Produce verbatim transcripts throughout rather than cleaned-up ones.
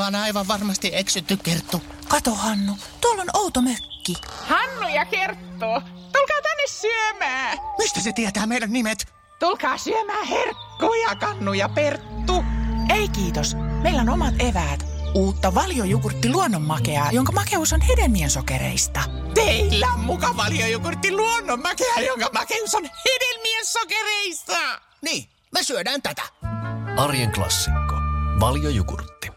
ollaan aivan varmasti eksytty, Kerttu. Kato, Hannu, tuolla on outo mökki. Hannu ja Kerttu, tulkaa tänne syömään. Mistä se tietää meidän nimet? Tulkaa syömään herkkuja, Kannu ja Perttu. Ei kiitos, meillä on omat eväät. Uutta valjojogurtti luonnonmakeaa, jonka makeus on hedelmien sokereista. Teillä on muka valjojogurtti luonnonmakeaa, jonka makeus on hedelmien sokereista. Niin, me syödään tätä. Arjen klassikko. Valjojogurtti.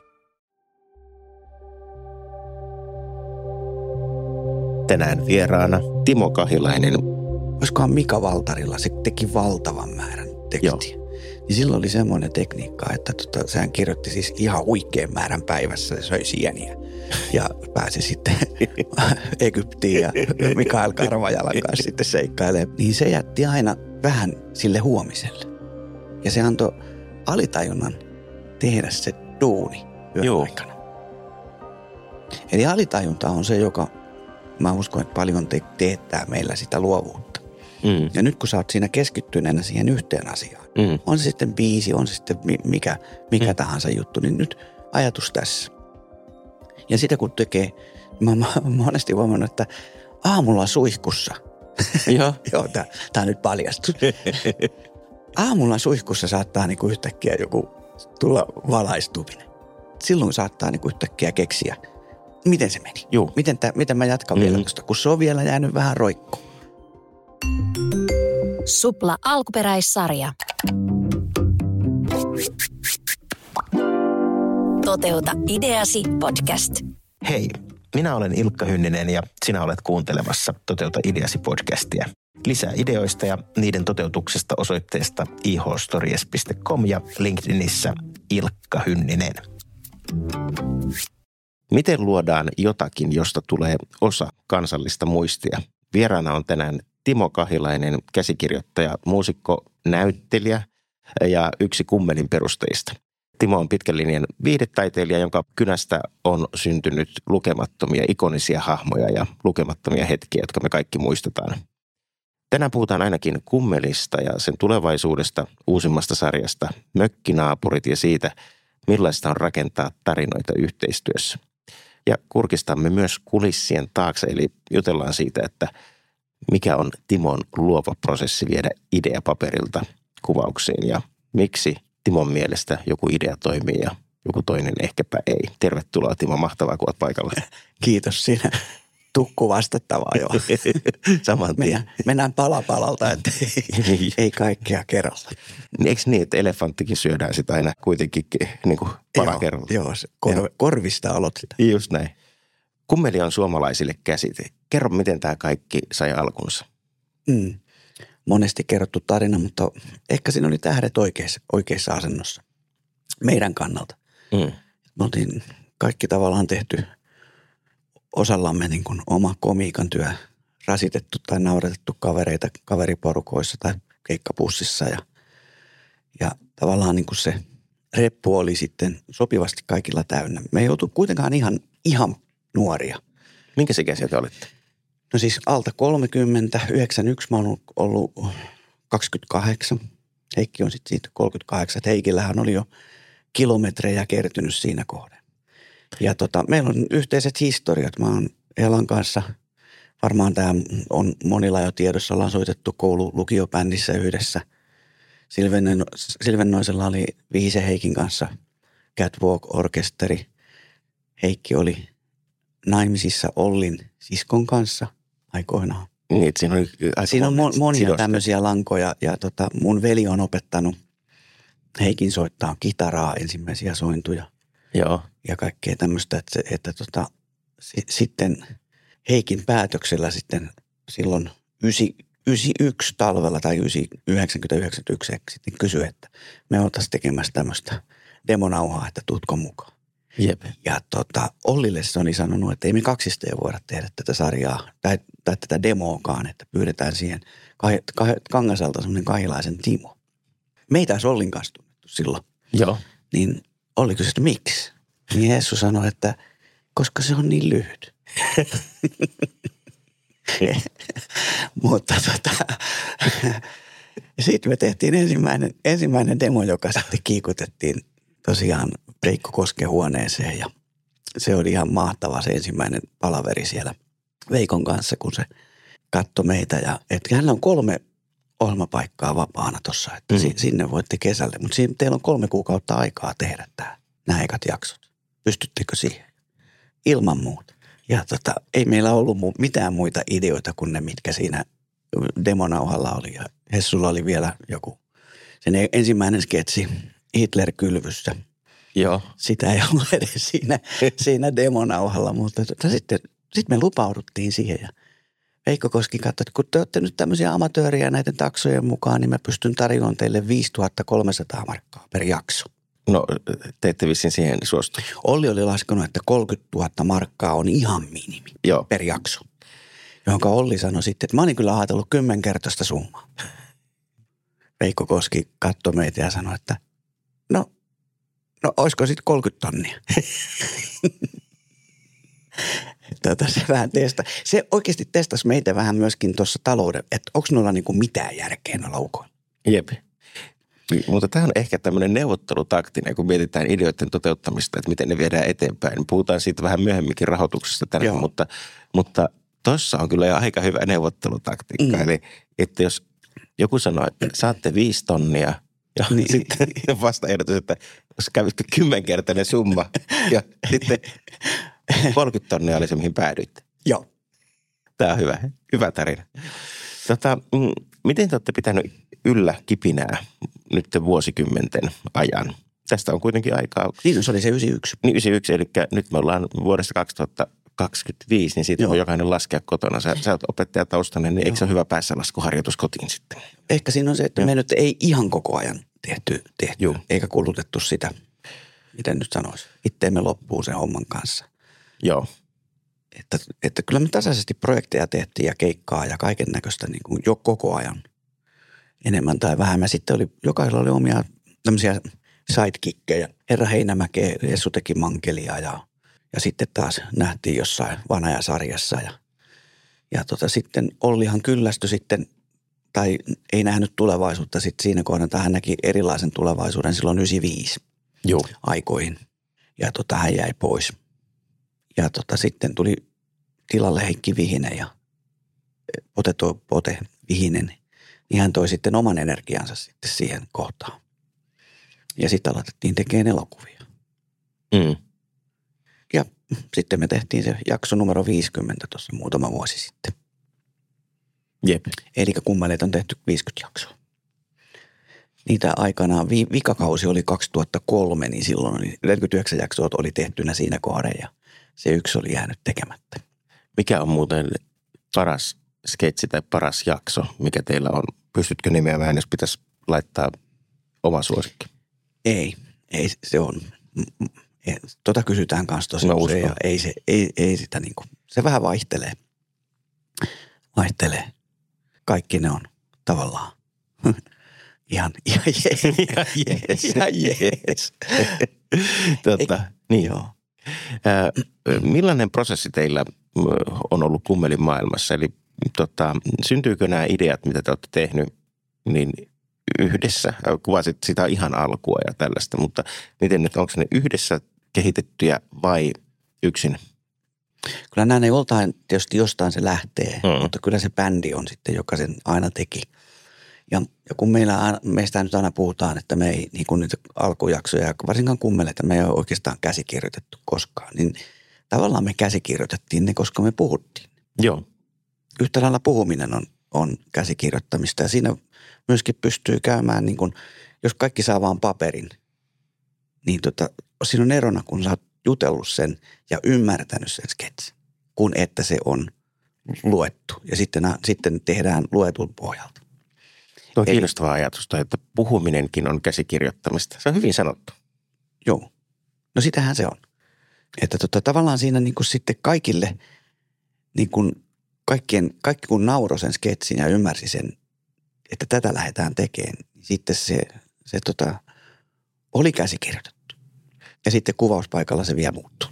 Tänään vieraana Timo Kahilainen. Olisikohan Mika Valtarilla, se teki valtavan määrän tekstiä. Joo. Ja silloin oli semmoinen tekniikka, että tota, sehän kirjoitti siis ihan huikean määrän päivässä, se söi sieniä. Ja pääsi sitten Egyptiin ja Mikael Karvajalan kanssa sitten seikkailemaan. Niin se jätti aina vähän sille huomiselle. Ja se antoi alitajunnan tehdä se duuni yön aikana. Eli alitajunta on se, joka, mä uskon, että paljon te- teettää meillä sitä luovuutta. Mm. Ja nyt kun sä oot siinä keskittyneenä siihen yhteen asiaan, mm. on se sitten biisi, on se sitten mikä, mikä mm. tahansa juttu, niin nyt ajatus tässä. Ja sitä kun tekee, mä oon monesti huomannut, että aamulla suihkussa, joo, joo tää, tää on nyt paljastus. Aamulla suihkussa saattaa niinku yhtäkkiä joku tulla valaistuminen. Silloin saattaa niinku yhtäkkiä keksiä, miten se meni. Joo. Miten, tää, miten mä jatkan mm. vielä tosta, kun se on vielä jäänyt vähän roikkuun. Supla alkuperäissarja. Toteuta ideasi podcast. Hei, minä olen Ilkka Hynninen ja sinä olet kuuntelemassa Toteuta ideasi podcastia. Lisää ideoista ja niiden toteutuksesta osoitteesta i h stories piste com ja LinkedInissä Ilkka Hynninen. Miten luodaan jotakin, josta tulee osa kansallista muistia? Vieraana on tänään Timo Kahilainen, käsikirjoittaja, muusikko, näyttelijä ja yksi kummelin perusteista. Timo on pitkän linjan viihdetaiteilija, jonka kynästä on syntynyt lukemattomia ikonisia hahmoja ja lukemattomia hetkiä, jotka me kaikki muistetaan. Tänään puhutaan ainakin kummelista ja sen tulevaisuudesta, uusimmasta sarjasta, Mökkinaapurit ja siitä, millaista on rakentaa tarinoita yhteistyössä. Ja kurkistamme myös kulissien taakse, eli jutellaan siitä, että mikä on Timon luova prosessi viedä idea paperilta kuvauksiin ja miksi Timon mielestä joku idea toimii ja joku toinen ehkäpä ei. Tervetuloa Timo, mahtavaa kun olet paikalla. Kiitos siinä. Tukku vastattavaa jo. Saman tien. Mennään, mennään pala palalta, että ei, ei kaikkea kerralla. Eikö niin, että elefanttikin syödään sitä aina kuitenkin niin kuin pala joo, kerralla? Joo, se kor, korvista aloitetaan. Just näin. Kummeli on suomalaisille käsite. Kerro, miten tämä kaikki sai alkunsa. Mm. Monesti kerrottu tarina, mutta ehkä siinä oli tähdet oikeassa, oikeassa asennossa meidän kannalta. Mm. Me oltiin kaikki tavallaan tehty osallamme niin kuin oma komiikan työ, rasitettu tai nauretettu kavereita kaveriporukoissa tai keikkapussissa ja, ja tavallaan niin kuin se reppu oli sitten sopivasti kaikilla täynnä. Me ei oltu kuitenkaan ihan, ihan nuoria. Minkä ikäisiä te olitte? No siis alta kolmekymmentä, yhdeksänkymmentäyksi mä oon ollut kaksikymmentäkahdeksan. Heikki on sitten siitä kolmekymmentäkahdeksan. Heikillähän oli jo kilometrejä kertynyt siinä kohden. Ja tota, meillä on yhteiset historiat. Mä oon Elan kanssa, varmaan tämä on monilla jo tiedossa, ollaan soitettu koulu-lukiobändissä yhdessä. Silven, Silvennoisella oli Viise Heikin kanssa Catwalk-orkesteri. Heikki oli naimisissa Ollin siskon kanssa aikoinaan. Niin, siinä on, siinä on monia sidosta. Tämmöisiä lankoja ja tota, mun veli on opettanut Heikin soittaa kitaraa, ensimmäisiä sointuja. Joo. Ja kaikkea tämmöistä, että, että tota, si, sitten Heikin päätöksellä sitten silloin yhdeksänkymmentäyksi talvella tai yhdeksänkymmentä yhdeksänkymmentäyksi sitten kysyi, että me oltaisiin tekemässä tämmöistä demonauhaa, että tuutko mukaan. Jep. Ja tota, Ollille se oli sanonut, että ei me kaksista ei voida tehdä tätä sarjaa tai, tai tätä demoakaan, että pyydetään siihen kah, kah, Kangasalta semmoinen Kahilaisen Timo. Meitä olisi Ollin kanssa tunnettu silloin. Joo. Niin Olli kysyi, että miksi? Niin Jessu sanoi, että koska se on niin lyhyt. Mutta tota, sitten me tehtiin ensimmäinen, ensimmäinen demo, joka sitten kiikutettiin tosiaan Veikko Kosken huoneeseen ja se oli ihan mahtava se ensimmäinen palaveri siellä Veikon kanssa, kun se katsoi meitä. Ja, että hänellä on kolme ohjelmapaikkaa vapaana tuossa, että mm. sinne voitte kesälle. Mutta teillä on kolme kuukautta aikaa tehdä tämä, nämä ekat jaksot. Pystyttekö siihen? Ilman muuta. Ja tota, ei meillä ollut mitään muita ideoita kuin ne, mitkä siinä demonauhalla oli. Ja Hessulla oli vielä joku, sen ensimmäinen sketsi Hitler-kylvyssä. Joo. Sitä ei ollut edes siinä, siinä demonauhalla, mutta tota, sitten sit me lupauduttiin siihen. Ja Veikko Koski katsoi, että kun te olette nyt tämmöisiä amatööriä näiden taksojen mukaan, niin mä pystyn tarjoamaan teille viisituhatta kolmesataa markkaa per jakso. No, te ette vissiin siihen suostu. Olli oli laskenut, että kolmekymmentätuhatta markkaa on ihan minimi Joo. per jakso. Johonka Olli sanoi sitten, että mä olin kyllä ajatellut kymmenkertaista summaa. Veikko Koski katsoi meitä ja sanoi, että no, no olisiko sitten kolmekymmentä tonnia? Tätä se vähän testa. Se oikeasti testasi meitä vähän myöskin tuossa talouden, että onko noilla niinku mitään järkeä noilla ukoilla. Jep. Mutta tämä on ehkä tämmöinen neuvottelutaktinen, kun mietitään ideoiden toteuttamista, että miten ne viedään eteenpäin. Puhutaan siitä vähän myöhemminkin rahoituksesta tänään, Joo. mutta, mutta tuossa on kyllä jo aika hyvä neuvottelutaktiikka. Mm. Eli että jos joku sanoo, että saatte viisi tonnia ja niin. sitten vasta ehdotus, että jos kävitte kymmenkertainen summa ja sitten kolmekymmentä tonnia oli se, mihin päädyitte. Joo. Tämä on hyvä, hyvä tarina. Tota, miten te olette pitänyt yllä kipinää nyt vuosikymmenten ajan? Tästä on kuitenkin aikaa. Niin, se oli se yhdeksänkymmentäyksi. Niin, yhdeksänkymmentäyksi, eli nyt me ollaan vuodesta kaksituhattakaksikymmentäviisi, niin siitä Joo. on jokainen laskea kotona. Sä, sä oot opettajataustainen, niin Joo. eikö se ole hyvä päässä laskuharjoitus kotiin sitten? Ehkä siinä on se, että Joo. me nyt ei ihan koko ajan tehty, tehty eikä kulutettu sitä, miten nyt sanoisi, itteemme loppuu sen homman kanssa. Joo. Että, että kyllä me tasaisesti projekteja tehtiin ja keikkaa ja kaiken näköistä niin kuin jo koko ajan enemmän tai vähemmän. Sitten oli, jokaisella oli omia tämmöisiä sidekickkejä. Herra Heinämäkeä, Jessu teki mankelia ja, ja sitten taas nähtiin jossain Vanaja-sarjassa. Ja, ja tota, sitten Ollihan kyllästyi sitten, tai ei nähnyt tulevaisuutta sitten siinä kohdassa. Hän näki erilaisen tulevaisuuden silloin yhdeksänkymmentäviisi Joo. aikoihin ja tota, hän jäi pois. Ja tota, sitten tuli tilalle Heikki Vihinen ja Pote, Pote Vihinen, niin hän toi sitten oman energiansa sitten siihen kohtaan. Ja sitten aloitettiin tekemään elokuvia. Mm. Ja sitten me tehtiin se jakso numero viisikymmentä tuossa muutama vuosi sitten. Jep. Eli kummeleita on tehty viisikymmentä jaksoa. Niitä aikanaan, vi, vikakausi oli kaksituhattakolme, niin silloin oli neljäkymmentäyhdeksän jaksoa oli tehtynä siinä kohden ja se yksi oli jäänyt tekemättä. Mikä on muuten paras sketsi tai paras jakso, mikä teillä on? Pystytkö nimeämään, jos pitäisi laittaa oma suosikki? Ei, ei se on. Ei, tota kysytään kanssa tosi usein ja ei, se, ei, ei sitä niin kuin, se vähän vaihtelee. Vaihtelee. Kaikki ne on tavallaan ihan, ihan jees. Ihan jees. Ihan jees. Totta, niin joo. Millainen prosessi teillä on ollut kummelin maailmassa? Eli tota, syntyykö nämä ideat, mitä te olette tehnyt, niin yhdessä? Kuvasit sitä ihan alkua ja tällaista, mutta miten nyt, onko ne yhdessä kehitettyjä vai yksin? Kyllä nämä ne joltain, tietysti jostain se lähtee, hmm. mutta kyllä se bändi on sitten, joka sen aina teki. Ja, ja kun meillä, meistä nyt aina puhutaan, että me ei niin kuin niitä alkujaksoja ja varsinkaan kummeleita me ei ole oikeastaan käsikirjoitettu koskaan, niin tavallaan me käsikirjoitettiin ne, koska me puhuttiin. Joo. Yhtä lailla puhuminen on, on käsikirjoittamista ja siinä myöskin pystyy käymään, niin kuin, jos kaikki saa vaan paperin, niin tota, siinä on erona, kun sä oot jutellut sen ja ymmärtänyt sen sketsin, kun että se on luettu ja sitten, sitten tehdään luetun pohjalta. Tuo on kiinnostava ajatus, että puhuminenkin on käsikirjoittamista. Se on hyvin sanottu. Joo. No sitähän se on. Että tota, tavallaan siinä niin kuin sitten kaikille, niin kuin kaikkien, kaikki kun nauroi sen sketsin ja ymmärsi sen, että tätä lähdetään tekemään, niin sitten se, se tota, oli käsikirjoitettu. Ja sitten kuvauspaikalla se vielä muuttui.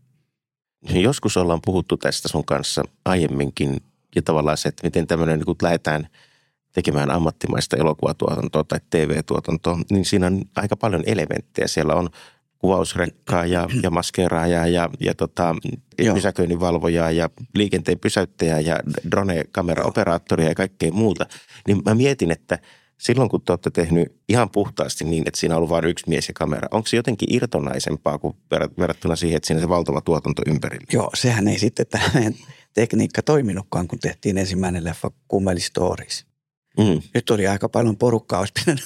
Joskus ollaan puhuttu tästä sun kanssa aiemminkin ja tavallaan se, että miten tämmöinen, kun lähdetään tekemään ammattimaista elokuvatuotantoa tai T V-tuotantoa, niin siinä on aika paljon elementtejä. Siellä on kuvausrekkaa ja, ja maskeeraajaa ja, ja tota, pysäköinninvalvojaa ja liikenteen pysäyttäjää ja drone-kameraoperaattoria ja kaikkea muuta. Niin mä mietin, että silloin kun te olette tehnyt ihan puhtaasti niin, että siinä on ollut vain yksi mies ja kamera, onko se jotenkin irtonaisempaa kuin verrattuna siihen, että siinä se valtava tuotanto ympärillä? Joo, sehän ei sitten tämmöinen tekniikka toiminutkaan, kun tehtiin ensimmäinen leffa Kummeli Stories. Mm. Nyt oli aika paljon porukkaa, olisi pitänyt,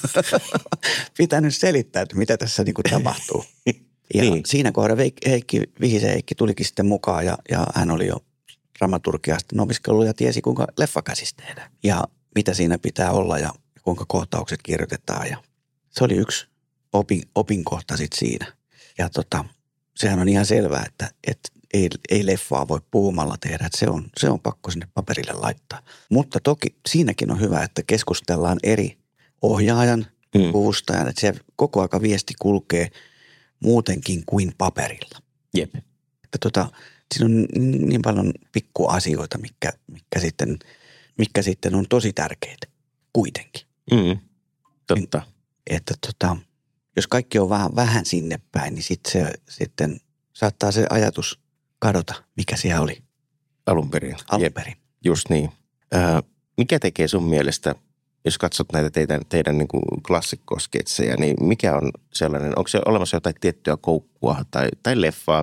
pitänyt selittää, että mitä tässä niin kuin tapahtuu. Ja niin. Siinä kohdassa Heikki, Vihisen Heikki tulikin sitten mukaan ja, ja hän oli jo dramaturgiasta opiskellut ja tiesi, kuinka leffa käsisi tehdä. Ja mitä siinä pitää olla ja kuinka kohtaukset kirjoitetaan. Ja se oli yksi opin, opinkohta sitten siinä. Ja tota, sehän on ihan selvää, että, että ei, ei leffaa voi puhumalla tehdä, että se on, se on pakko sinne paperille laittaa. Mutta toki siinäkin on hyvä, että keskustellaan eri ohjaajan, mm. puvustajan, että se koko aika viesti kulkee muutenkin kuin paperilla. Jep. Että tota, siinä on niin paljon pikkuasioita, mitkä, mitkä, sitten, mitkä sitten on tosi tärkeitä kuitenkin. Mm. Totta. Että tota, jos kaikki on vähän, vähän sinne päin, niin sit se, sitten saattaa se ajatus kadota, mikä siellä oli. Alun perin. Alun perin. Jep. Just niin. Äh, mikä tekee sun mielestä, jos katsot näitä teidän, teidän niin kuin klassikkosketsejä, niin mikä on sellainen, onko se olemassa jotain tiettyä koukkua tai, tai leffaa,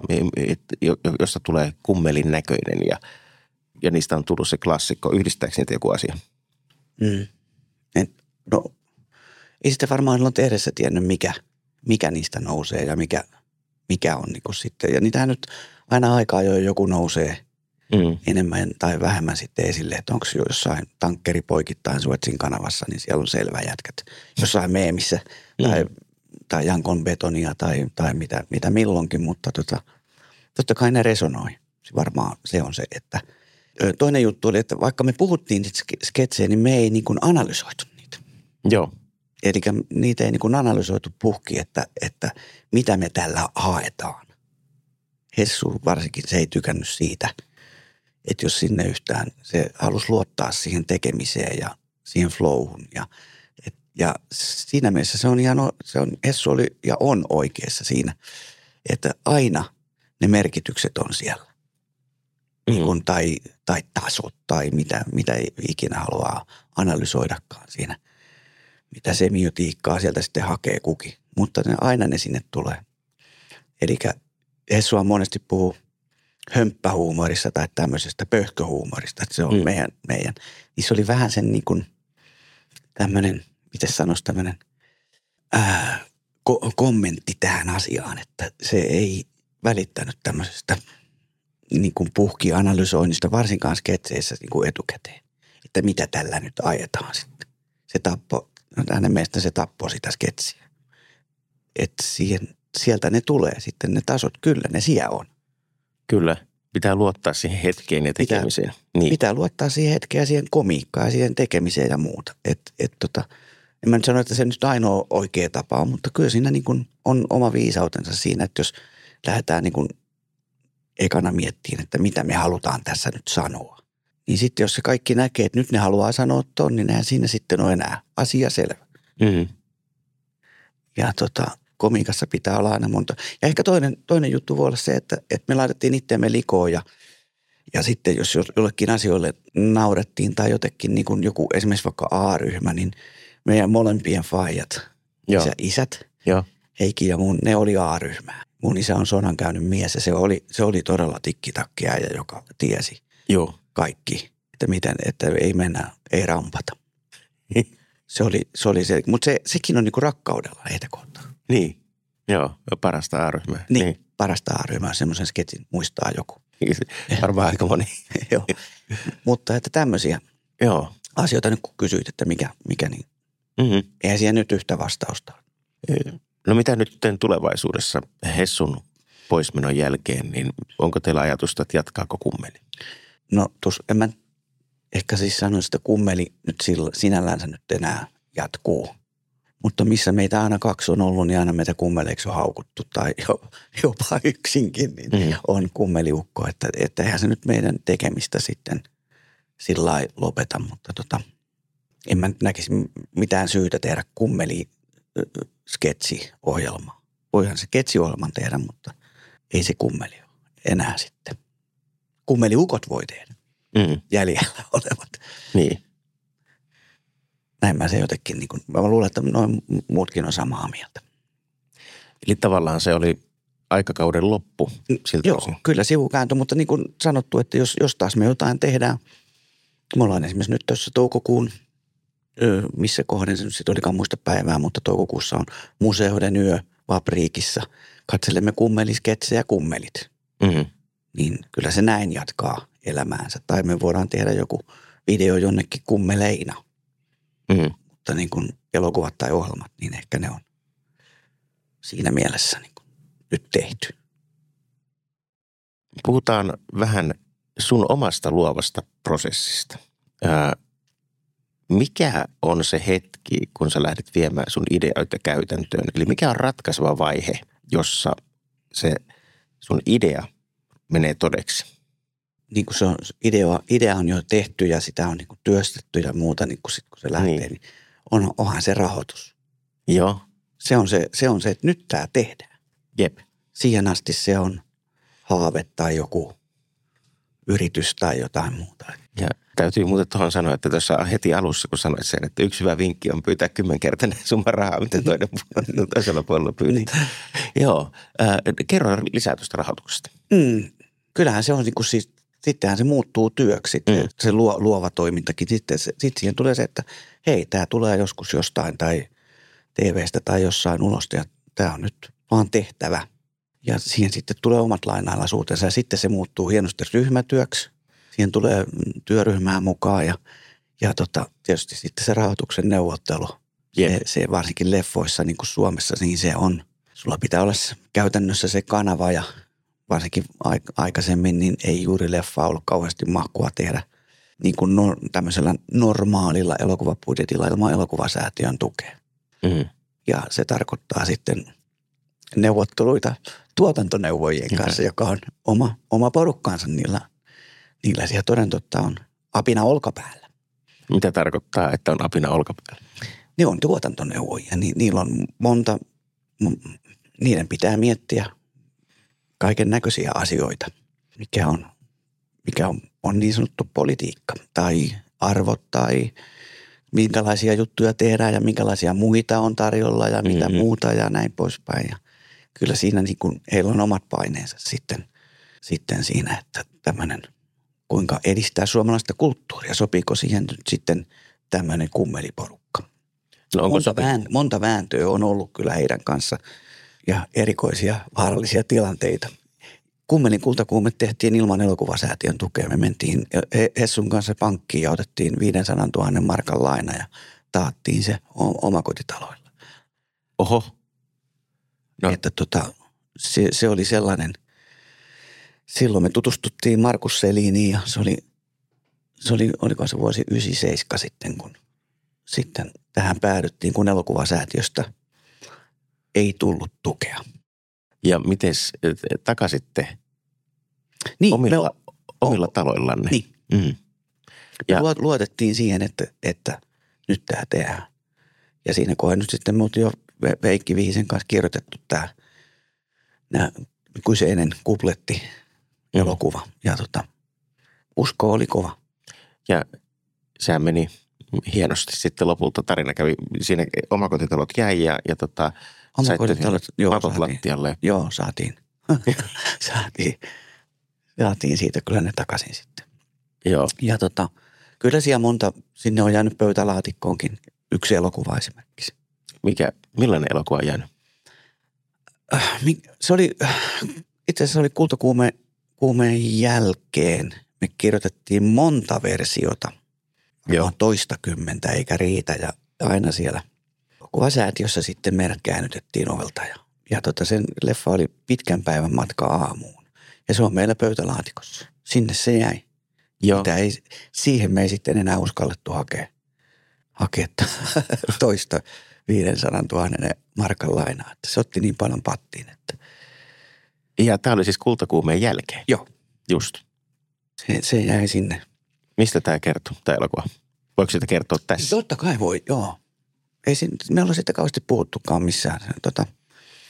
josta tulee kummelin näköinen ja, ja niistä on tullut se klassikko. Yhdistääkö niitä joku asia? Mm. En, no, ei sitä varmaan silloin tehdessä tiennyt, mikä, mikä niistä nousee ja mikä, mikä on niin kuin sitten. Ja niitähän nyt aina aikaa jo joku nousee mm. enemmän tai vähemmän sitten esille, että onko jossain tankkeri poikittain Suetsin kanavassa, niin siellä on selvä jätkät. Jossain meemissä mm. tai, tai Jankon betonia tai, tai mitä, mitä milloinkin, mutta tota, totta kai ne resonoi. Varmaan se on se, että toinen juttu oli, että vaikka me puhuttiin sketsejä, niin me ei niin kuin analysoitu niitä. Joo. Eli niitä ei niin kuin analysoitu puhki, että, että mitä me tällä haetaan. Hessu varsinkin, se ei tykännyt siitä, että jos sinne yhtään, se halusi luottaa siihen tekemiseen ja siihen flowhun. Ja, et, ja siinä mielessä se on ihan, se on, Hessu oli ja on oikeassa siinä, että aina ne merkitykset on siellä. Mm-hmm. Niin tai, tai tasot tai mitä, mitä ikinä haluaa analysoidakaan siinä. Mitä semiotiikkaa sieltä sitten hakee kukin. Mutta ne, aina ne sinne tulee. Eli Hessua monesti puhuu hömppähuumorissa tai tämmöisestä pöhköhuumorista, että se on mm. meidän, meidän. Niin se oli vähän sen niin kuin tämmöinen, miten sanoisi tämmöinen ää, ko- kommentti tähän asiaan, että se ei välittänyt tämmöisestä niin kuin puhki-analysoinnista, varsinkaan sketseissä niin kuin etukäteen, että mitä tällä nyt ajetaan sitten. Se tappoi, hänen mielestä se tappoi sitä sketsiä. Että siihen, sieltä ne tulee sitten ne tasot, kyllä ne siellä on. Kyllä, pitää luottaa siihen hetkeen ja tekemiseen. Pitää, niin. pitää luottaa siihen hetkeen ja siihen komiikkaan ja siihen tekemiseen ja muuta. Et, et tota, en mä nyt sano, että se nyt ainoa oikea tapa on, mutta kyllä siinä niin kuin on oma viisautensa siinä, että jos lähdetään niin kuin ekana miettiin, että mitä me halutaan tässä nyt sanoa. Niin sitten jos se kaikki näkee, että nyt ne haluaa sanoa ton, niin eihän siinä sitten ole enää asia selvä. Mm-hmm. Ja tota, komiikassa pitää olla aina monta. Ja ehkä toinen, toinen juttu voi olla se, että, että me laitettiin itseämme likoon ja, ja sitten jos jollekin asioille naurettiin tai jotenkin niin kuin joku esimerkiksi vaikka A-ryhmä, niin meidän molempien faijat, isä, isät, Joo. Heikki ja mun, ne oli A-ryhmää. Mun isä on sodan käynyt mies ja se oli, se oli todella tikkitakkiäjä, joka tiesi Joo. kaikki, että miten, että ei mennä, ei rampata. se oli se, oli se mutta se, sekin on niinku rakkaudella heitä kohtaan. Niin, joo, parasta A-ryhmää. Niin, niin. Parasta A-ryhmää, semmoisen sketsin muistaa joku. Varmaan aika moni. Joo, mutta että tämmöisiä joo. asioita nyt kun kysyit, että mikä, mikä niin, mm-hmm. eihän siihen nyt yhtä vastausta. No mitä nyt tulevaisuudessa Hessun poismenon jälkeen, niin onko teillä ajatusta, että jatkaako kummeli? No tuossa en mä ehkä siis sanoisi, että kummeli nyt sillä, sinällänsä nyt enää jatkuu. Mutta missä meitä aina kaksi on ollut, niin aina meitä kummeleiksi on haukuttu tai jopa yksinkin, niin mm. on kummeliukko. Että, että eihän se nyt meidän tekemistä sitten sillä lailla lopeta, mutta tota, en mä näkisi mitään syytä tehdä kummeli sketsiohjelmaa. voihan se ketsiohjelman tehdä, mutta ei se kummeli ole enää sitten. Kummeliukot voi tehdä, mm. jäljellä olevat. Niin. Näin mä se jotenkin, niin kuin, mä luulen, että noin muutkin on samaa mieltä. Eli tavallaan se oli aikakauden loppu. Siltä Joo, osin. kyllä sivukääntö, mutta niin kuin sanottu, että jos, jos taas me jotain tehdään, me ollaan esimerkiksi nyt tuossa toukokuun, missä kohden se nyt sitten olikaan muista päivää, mutta toukokuussa on museoiden yö Vapriikissa. Katselemme kummelisketsejä kummelit. Mm-hmm. Niin kyllä se näin jatkaa elämäänsä. Tai me voidaan tehdä joku video jonnekin kummeleina. Mm-hmm. Mutta niin kuin elokuvat tai ohjelmat, niin ehkä ne on siinä mielessä niin kuin nyt tehty. Puhutaan vähän sun omasta luovasta prosessista. Ää, mikä on se hetki, kun sä lähdet viemään sun ideoita käytäntöön? Eli mikä on ratkaiseva vaihe, jossa se sun idea menee todeksi? Niin kuin se on, idea, idea on jo tehty ja sitä on niin kuin työstetty ja muuta, niin kuin sit, kun se lähtee, niin, niin on, onhan se rahoitus. Joo. Se on se, se on se, että nyt tämä tehdään. Jep. Siihen asti se on haave tai joku yritys tai jotain muuta. Ja täytyy muuten tuohon sanoa, että tuossa heti alussa, kun sanoit sen, että yksi hyvä vinkki on pyytää kymmenkertainen summa rahaa, miten toinen puolella, toisella puolella pyytää. Niin. Joo. Äh, kerro lisää tuosta rahoituksesta. Mm, kyllähän se on niin kuin siis, sittenhän se muuttuu työksi, mm. se luo, luova toimintakin. Sitten sit siihen tulee se, että hei, tämä tulee joskus jostain tai T V:stä tai jossain ulosta ja tämä on nyt vaan tehtävä. Ja siihen sitten tulee omat lainalaisuutensa ja sitten se muuttuu hienosti ryhmätyöksi. Siihen tulee työryhmää mukaan ja, ja tota, tietysti sitten se rahoituksen neuvottelu. Se, se varsinkin leffoissa niin kuin Suomessa, niin se on. Sulla pitää olla käytännössä se kanava ja varsinkin aikaisemmin niin ei juuri leffa ollut kauheasti mahkua tehdä niin kuin no, tämmöisellä normaalilla elokuvabudjetilla ilman elokuvasäätiön tukea. Mm. Ja se tarkoittaa sitten neuvotteluita tuotantoneuvojien kanssa, okay. joka on oma, oma porukkaansa niillä. Niillä siellä toden totta on apina olkapäällä. Mitä tarkoittaa, että on apina olkapäällä? Ne on tuotantoneuvojia. Ni, niillä on monta, niiden pitää miettiä kaiken näköisiä asioita, mikä on, mikä on, on niin sanottu politiikka tai arvot tai minkälaisia juttuja tehdään ja minkälaisia muita on tarjolla ja mitä mm-hmm. muuta ja näin poispäin. Ja kyllä siinä niin kuin heillä on omat paineensa sitten, sitten siinä, että tämmöinen, kuinka edistää suomalaista kulttuuria. Sopiiko siihen nyt sitten tämmöinen kummeliporukka? No monta, vään, monta vääntöä on ollut kyllä heidän kanssa ja erikoisia vaarallisia tilanteita. Kummelin kultakuume tehtiin ilman elokuvasäätiön tukea. Me mentiin Hessun kanssa pankkiin ja otettiin viisisataa tuhatta markan laina ja taattiin se omakotitaloilla. Oho. No. Että tota, se, se oli sellainen, silloin me tutustuttiin Markus Seliniin ja se oli, se oli, oliko se vuosi yhdeksänkymmentäseitsemän sitten, kun sitten tähän päädyttiin, kun elokuvasäätiöstä ei tullut tukea. Ja miten takasitte niin, omilla, me, omilla taloillanne? Niin. Mm. Ja luotettiin siihen, että, että nyt tämä tehdään. Ja siinä kohdassa nyt sitten me oltiin jo Veikki Vihisen kanssa kirjoitettu tämä kyseinen kupletti elokuva. Mm. Ja tota, usko oli kova. Ja sehän meni hienosti sitten lopulta. Tarina kävi, siinä omakotitalot jäi ja, ja tota, omakotitalot, joo, matot lattialle. Joo, saatiin. saatiin. Saatiin siitä kyllä ne takaisin sitten. Joo. Ja tota, kyllä siellä monta, sinne on jäänyt pöytälaatikkoonkin yksi elokuva esimerkiksi. Mikä, millainen elokuva on jäänyt? Se oli, itse asiassa oli Kultakuume kuumeen jälkeen. Me kirjoitettiin monta versiota. Joo. Toistakymmentä eikä riitä ja aina siellä elokuvasäätiössä sitten meidät käännytettiin ovelta. Ja, ja tota sen leffa oli pitkän päivän matka aamuun. Ja se on meillä pöytälaatikossa. Sinne se jäi. Joo. Ei, siihen me ei sitten enää uskallettu hakea, hakea toista viisisataa tuhatta markan lainaa. Että se otti niin paljon pattiin, että. Ja tämä oli siis Kultakuumeen jälkeen? Joo. Just. Se, se jäi sinne. Mistä tämä kertoo, tämä elokuva? Voiko sitä kertoa tässä? Totta kai voi, joo. Ei siinä, me ollaan sitten kauheasti puhuttukaan missään. Tota,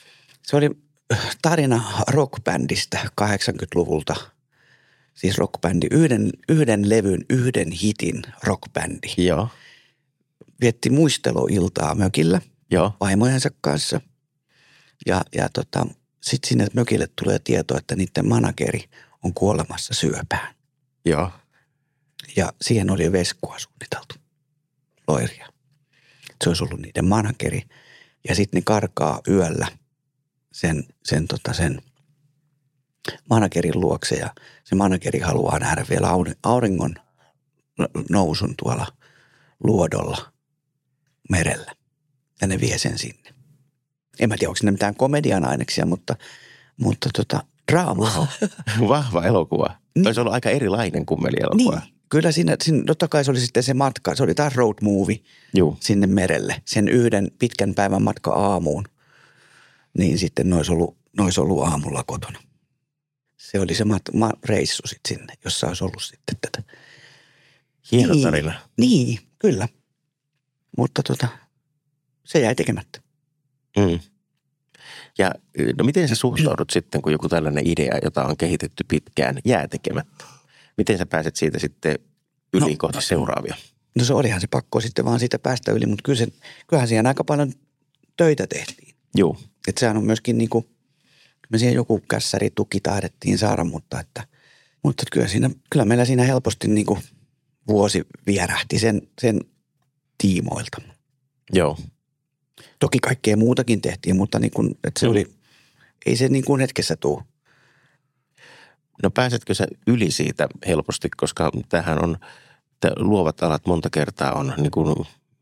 Se oli tarina rockbändistä kahdeksankymmentäluvulta. Siis rockbändi, yhden, yhden levyn, yhden hitin rockbändi. Joo. Vietti muisteluiltaa mökillä Joo. vaimojensa kanssa. Ja, ja tota, sitten sinne mökille tulee tieto, että niiden manageri on kuolemassa syöpään. Joo. Ja siihen oli veskua suunniteltu, loiria. Se olisi ollut niiden manageri. Ja sitten ne karkaa yöllä sen, sen, tota sen managerin luokse. Ja se manageri haluaa nähdä vielä auringon nousun tuolla luodolla merellä. Ja ne vie sen sinne. En mä tiedä, onko ne mitään komedian aineksia, mutta, mutta tota, draamaa. Vahva elokuva. Niin. Olisi ollut aika erilainen kummelielokuva. Niin, kyllä siinä, siinä, totta kai se oli sitten se matka, se oli taas road movie Juu. sinne merelle. Sen yhden pitkän päivän matka aamuun, niin sitten ne olisi ollut, ne olisi ollut aamulla kotona. Se oli se mat, ma, reissu sitten sinne, jossa olisi ollut sitten tätä. Hieno niin, tarina. Niin, kyllä. Mutta tota, se jäi tekemättä. Mm. Ja no miten sä suhtaudut sitten, kun joku tällainen idea, jota on kehitetty pitkään, jää tekemättä? Miten sä pääset siitä sitten yli no, kohti seuraavia? No se olihan se pakko sitten vaan siitä päästä yli, mutta kyllä se, kyllähän siihen aika paljon töitä tehtiin. Joo. Että sehän on myöskin niin kuin, me siihen joku kässäri tuki taidettiin saada, mutta että, mutta kyllä siinä, kyllä meillä siinä helposti niin kuin vuosi vierähti sen, sen tiimoilta. Joo. Toki kaikkea muutakin tehtiin, mutta niin kuin, että se oli, ei se niin kuin hetkessä tule. No pääsetkö sä yli siitä helposti, koska tämähän on, luovat alat monta kertaa on niin kuin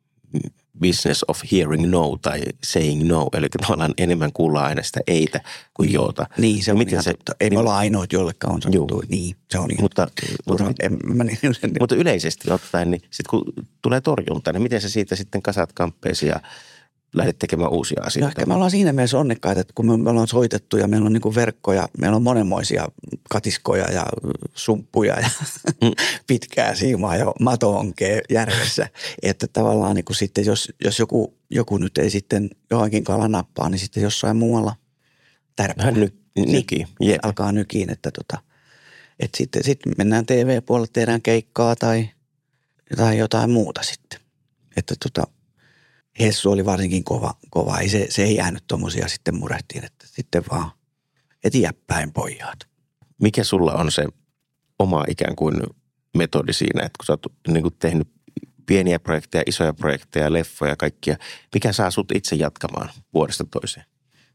business of hearing no tai saying no, eli tavallaan enemmän kuullaan aina sitä eitä kuin joota. Niin, se on miten ihan se, totta. Ei niin, me olla ainoat, jollekka on sanottu. Niin, se on ihan mutta, mutta, en, mä niin, mutta yleisesti ottaen, niin sitten kun tulee torjunta, niin miten sä siitä sitten kasat kamppeesi ja lähdet tekemään uusia asioita? No ehkä me ollaan siinä mielessä onnekkaita, että kun me, me ollaan soitettu ja meillä on niin kuin verkkoja, meillä on monenmoisia katiskoja ja sumppuja ja mm. pitkää siimaa ja mato-onkea järvessä. Että tavallaan niin kuin sitten, jos, jos joku, joku nyt ei sitten johonkin kala nappaa, niin sitten jossain muualla tärppää. Hän ny, nykii. Niin, alkaa nykiin, että tota, että sitten, sitten mennään T V-puolelle, tehdään keikkaa tai, tai jotain muuta sitten. Että tota, Hessu oli varsinkin kova, kova. Ei se, se ei jäänyt tommosia sitten murehtiin, että sitten vaan eteenpäin pojat. Mikä sulla on se oma ikään kuin metodi siinä, että kun sä oot niin kuin tehnyt pieniä projekteja, isoja projekteja, leffoja, kaikkia, mikä saa sut itse jatkamaan vuodesta toiseen?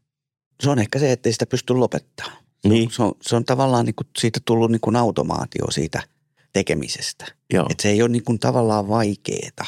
Se on ehkä se, ettei sitä pysty lopettamaan. Niin. Se on, se on tavallaan niin kuin siitä tullut niin kuin automaatio siitä tekemisestä. Joo. Että se ei ole niin kuin tavallaan vaikeeta.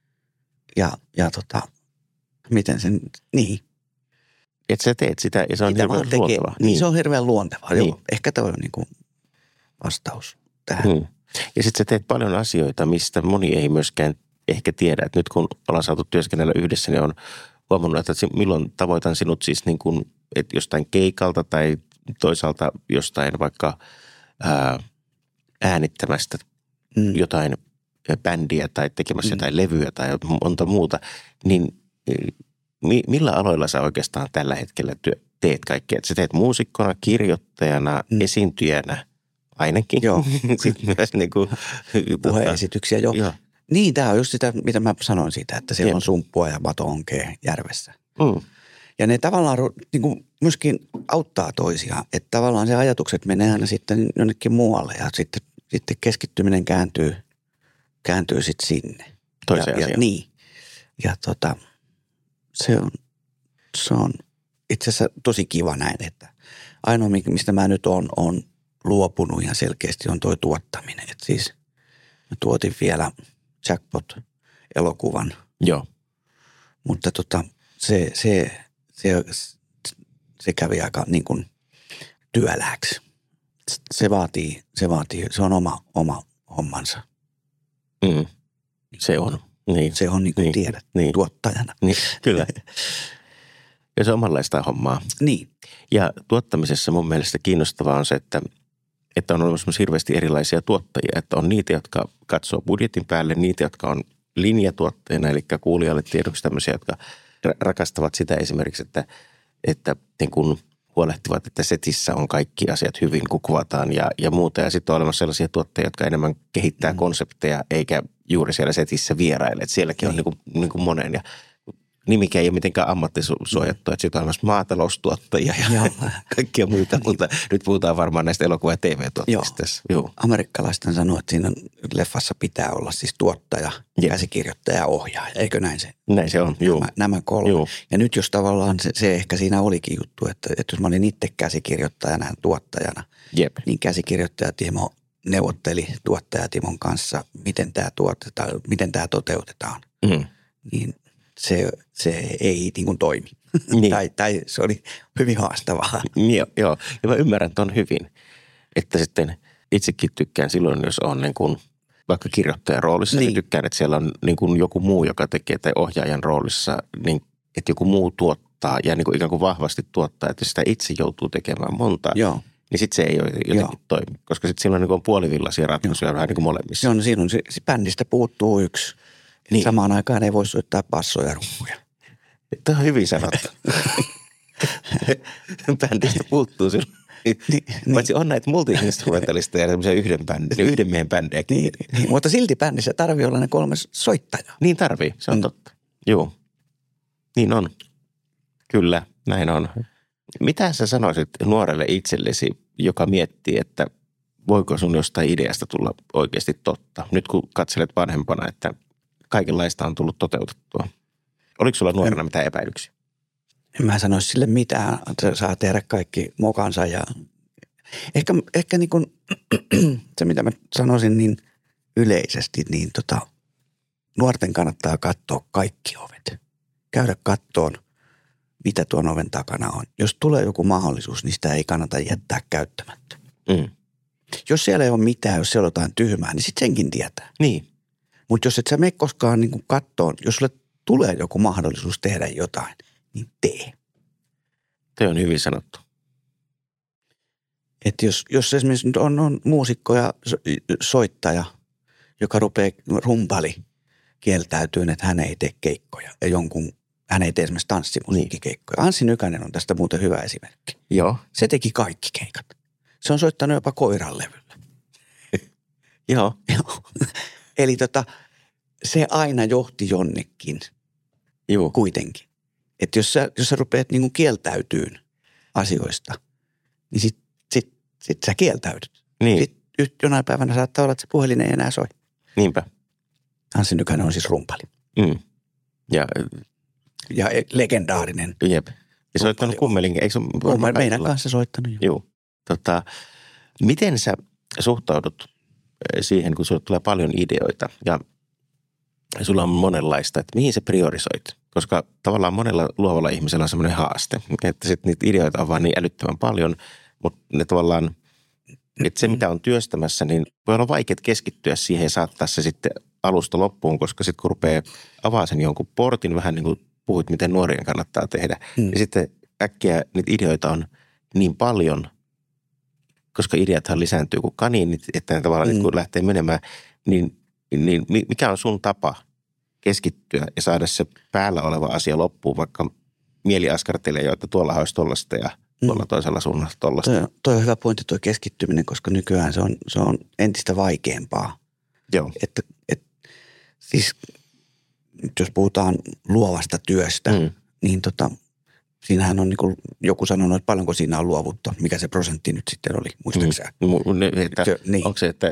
Ja, ja tota, miten sen, niin. Että sä teet sitä ja se on Sitä hirveän tekee, luontevaa. Niin, se on hirveän luontevaa. Niin. Joo. Ehkä toi on niin kuin vastaus tähän. Hmm. Ja sitten sä teet paljon asioita, mistä moni ei myöskään ehkä tiedä. Että nyt kun ollaan saatu työskennellä yhdessä, niin on huomannut, että milloin tavoitan sinut siis niin kuin, että jostain keikalta tai toisaalta jostain vaikka ää, äänittämästä Mm. jotain bändiä tai tekemässä mm. jotain levyä tai monta muuta, niin mi, millä aloilla sä oikeastaan tällä hetkellä työ, teet kaikkea? Että sä teet muusikkona, kirjoittajana, mm. esiintyjänä ainakin. Joo. Sitten myös niin kuin puheesityksiä jo. Joo. Niin, tämä on just sitä, mitä mä sanoin siitä, että siellä Jep. on sumppua ja mato-onkea järvessä. Mm. Ja ne tavallaan niin kuin myöskin auttaa toisiaan, että tavallaan se ajatukset menee aina sitten jonnekin muualle ja sitten, sitten keskittyminen kääntyy, kääntyy sitten sinne. Toiseen ja, ja, asiaan. niin. Ja tota, se on, se on itse asiassa tosi kiva näin, että ainoa, mistä mä nyt on, on luopunut ihan selkeästi, on toi tuottaminen. Että siis mä tuotin vielä Jackpot-elokuvan. Joo. Mutta tota, se, se, se, se kävi aika niin kuin työlääksi. Se vaatii, se vaatii, se on oma, oma hommansa. Mm. Se on. Niin. Se on niin kuin niin. tiedät niin. tuottajana. Niin, kyllä. Ja se on omanlaista hommaa. Niin. Ja tuottamisessa mun mielestä kiinnostavaa on se, että, että on olemassa hirveästi erilaisia tuottajia. Että on niitä, jotka katsoo budjetin päälle, niitä, jotka on linjatuotteena, eli kuulijalle tiedoksi tämmöisiä, jotka rakastavat sitä esimerkiksi, että, että niin kun huolehtivat, että setissä on kaikki asiat hyvin, kun kuvataan ja, ja muuta. Ja sitten on olemassa sellaisia tuotteita, jotka enemmän kehittää mm. konsepteja, eikä juuri siellä setissä vieraile. Et sielläkin niin. on niin kuin, niin kuin monen. Ja nimikä ei ole mitenkään ammattisuojattu, että siitä on olemassa maataloustuottajia ja kaikkia muita, mutta nyt puhutaan varmaan näistä elokuva- ja T V-tuotteista. Joo. Amerikkalaiset sanoo, että siinä leffassa pitää olla siis tuottaja, Jep. käsikirjoittaja ja ohjaaja. Eikö näin se? Näin se on, joo. Nämä, nämä kolme. Joo. Ja nyt jos tavallaan se, se ehkä siinä olikin juttu, että, että jos mä olin itse käsikirjoittajana ja tuottajana, Jep. niin käsikirjoittaja Timo neuvotteli tuottaja Timon kanssa, miten tämä tuotetaan, miten tämä toteutetaan. Mm. Niin se, se ei niin kuin toimi. Niin. tai, tai se oli hyvin haastavaa. Joo, joo, ja mä ymmärrän ton hyvin, että sitten itsekin tykkään silloin, jos on niin kuin vaikka kirjoittajan roolissa, niin. niin tykkään, että siellä on niin kuin joku muu, joka tekee, tai ohjaajan roolissa, niin että joku muu tuottaa ja niin kuin ikään kuin vahvasti tuottaa, että sitä itse joutuu tekemään monta. Joo. Niin sitten se ei ole jotenkin Joo. toimi, koska sitten silloin niin on puolivillaisia ratkaisuja Joo. vähän niin kuin molemmissa. Se on, siinä on, se, se bändistä puuttuu yksi. Niin. Samaan aikaan ei voi soittaa bassoja ja rumpuja. Tämä on hyvin sanottu. Bändistä puuttuu silloin. Niin, Paitsi niin. on näitä multi-instrumentalista ja semmoisia yhden, bändi, yhden miehen bändejä. Niin, niin, mutta silti bändissä tarvii olla ne kolme soittajaa. Niin tarvii, se on mm. totta. Joo, niin on. Kyllä, näin on. Mitä sä sanoisit nuorelle itsellesi, joka miettii, että voiko sun jostain ideasta tulla oikeasti totta? Nyt kun katselet vanhempana, että kaikenlaista on tullut toteutettua. Oliko sulla nuorena en, mitään epäilyksiä? En mä sanoisi sille mitään. Se saa tehdä kaikki mokansa ja ehkä, ehkä niin kuin se, mitä mä sanoisin niin yleisesti, niin tota, nuorten kannattaa katsoa kaikki ovet. Käydä kattoon, mitä tuon oven takana on. Jos tulee joku mahdollisuus, niin sitä ei kannata jättää käyttämättä. Mm. Jos siellä ei ole mitään, jos siellä on jotain tyhmää, niin sitten senkin tietää. Niin. Mutta jos et sä mene koskaan niin kuin kattoon, jos sulle tulee joku mahdollisuus tehdä jotain, niin tee. Te on hyvin sanottu. Että jos, jos esimerkiksi nyt on, on muusikko ja so, soittaja, joka rupeaa rumpali kieltäytyyn, että hän ei tee keikkoja ja jonkun, hän ei tee esimerkiksi tanssimusiikkikeikkoja. Anssi Nykänen on tästä muuten hyvä esimerkki. Joo. Se teki kaikki keikat. Se on soittanut jopa koiran levyllä. Joo. Joo. Eli tota, se aina johti jonnekin Joo. kuitenkin. Että jos sä, jos sä rupeat niinku kieltäytyyn asioista, niin sit, sit, sit sä kieltäydyt. Niin. Sitten jonain päivänä saattaa olla, että se puhelin ei enää soi. Niinpä. Anssi Nykänen on siis rumpali. Mm. Ja, ja legendaarinen. Jep. Ja soittanut kummelinkin. Eikö se ole meidän kanssa soittanut. Jo. Joo. Tota, miten sä suhtaudut siihen, kun sulle tulee paljon ideoita ja sulla on monenlaista, että mihin sä priorisoit? Koska tavallaan monella luovalla ihmisellä on semmoinen haaste, että sitten niitä ideoita on vaan niin älyttömän paljon, mutta ne tavallaan, että se mitä on työstämässä, niin voi olla vaikea keskittyä siihen ja saattaa se sitten alusta loppuun, koska sitten kun rupeaa avaa sen jonkun portin, vähän niin kuin puhuit, miten nuorien kannattaa tehdä, hmm. ja sitten äkkiä niitä ideoita on niin paljon, koska ideathan lisääntyy kuin kaniinit, että ne tavallaan mm. kun lähtee menemään, niin, niin mikä on sun tapa keskittyä ja saada se päällä oleva asia loppuun, vaikka mieli askartelee jo, että tuolla olisi tollaista ja tuolla mm. toisella suunnalla tollaista. Toi, toi on hyvä pointti tuo keskittyminen, koska nykyään se on, se on entistä vaikeampaa. Joo. Että, et, siis nyt jos puhutaan luovasta työstä, mm. niin tota, siinähän on niin kuin joku sanonut, että paljonko siinä on luovuutta. Mikä se prosentti nyt sitten oli, muistaakseni? Mm. Niin. Onko se, että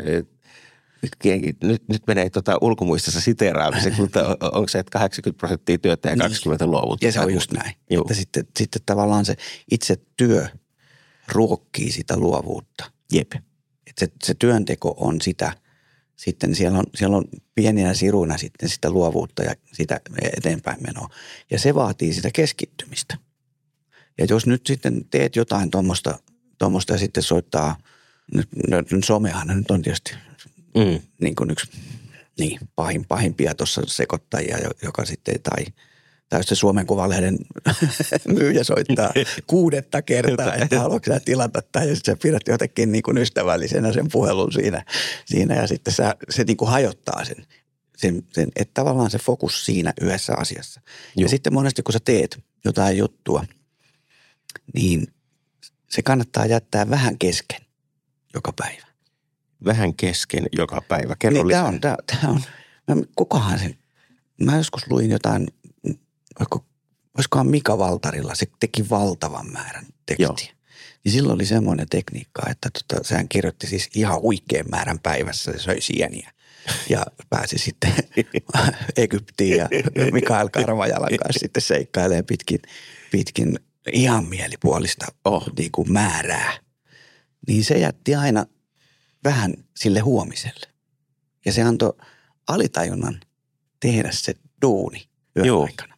nyt, nyt menee tota ulkomuistissa siteeraamisen, mutta onko se, että kahdeksankymmentä prosenttia työtä ja kaksikymmentä luovuutta? Ja se on just näin. Että sitten, sitten tavallaan se itse työ ruokkii sitä luovuutta. Jep. Että se, se työnteko on sitä, sitten siellä on, siellä on pieninä siruina sitten sitä luovuutta ja sitä eteenpäin menoa. Ja se vaatii sitä keskittymistä. Ja jos nyt sitten teet jotain tuommoista, tuommoista ja sitten soittaa, nyt, nyt somehan nyt on tietysti mm. niin kuin yksi niin, pahin, pahimpia tuossa sekoittajia, joka sitten, tai, tai jos se Suomen Kuvalehden myyjä soittaa kuudetta kertaa, että haluatko sä tilata tai ja sitten sä pidät jotenkin niin kuin ystävällisenä sen puhelun siinä, siinä ja sitten sä, se niin kuin hajottaa sen, sen, sen, että tavallaan se fokus siinä yhdessä asiassa. Joo. Ja sitten monesti kun sä teet jotain juttua, niin se kannattaa jättää vähän kesken joka päivä. Vähän kesken joka päivä. Kerro Niin, lisää. tämä on, tämä, tämä on, mä, kukahan se, mä joskus luin jotain, olisiko, olisikohan Mika Valtarilla, se teki valtavan määrän tekstiä. Joo. Niin silloin oli semmoinen tekniikka, että tota, sehän kirjoitti siis ihan huikean määrän päivässä, se söi sieniä. Ja pääsi sitten Egyptiin ja Mikael Karvajalan kanssa sitten seikkailee pitkin, pitkin ihan mielipuolista oh, niin kuin määrää. Niin se jätti aina vähän sille huomiselle. Ja se antoi alitajunnan tehdä se duuni yön Joo. aikana.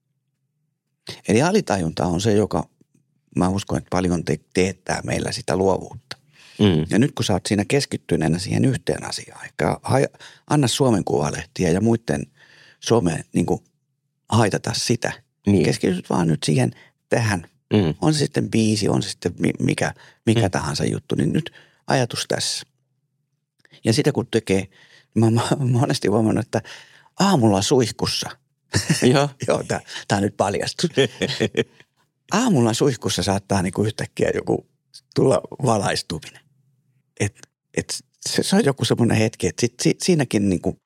Eli alitajunta on se, joka mä uskon, että paljon te- teettää meillä sitä luovuutta. Mm. Ja nyt kun sä oot siinä keskittyneenä siihen yhteen asiaan, eikä ha- anna Suomen Kuvalehtiä ja muiden some niin kuin haitata sitä. Niin. Keskityt vaan nyt siihen tähän. Mm. On se sitten biisi, on se sitten mikä, mikä Mm. tahansa juttu, niin nyt ajatus tässä. Ja sitä kun tekee, mä, mä oon monesti huomannut, että aamulla suihkussa, Joo. joo, tää, tää nyt paljastus. Aamulla suihkussa saattaa niinku yhtäkkiä joku tulla valaistuminen. Et, et se, se on joku semmoinen hetki, että sit, si, siinäkin niinku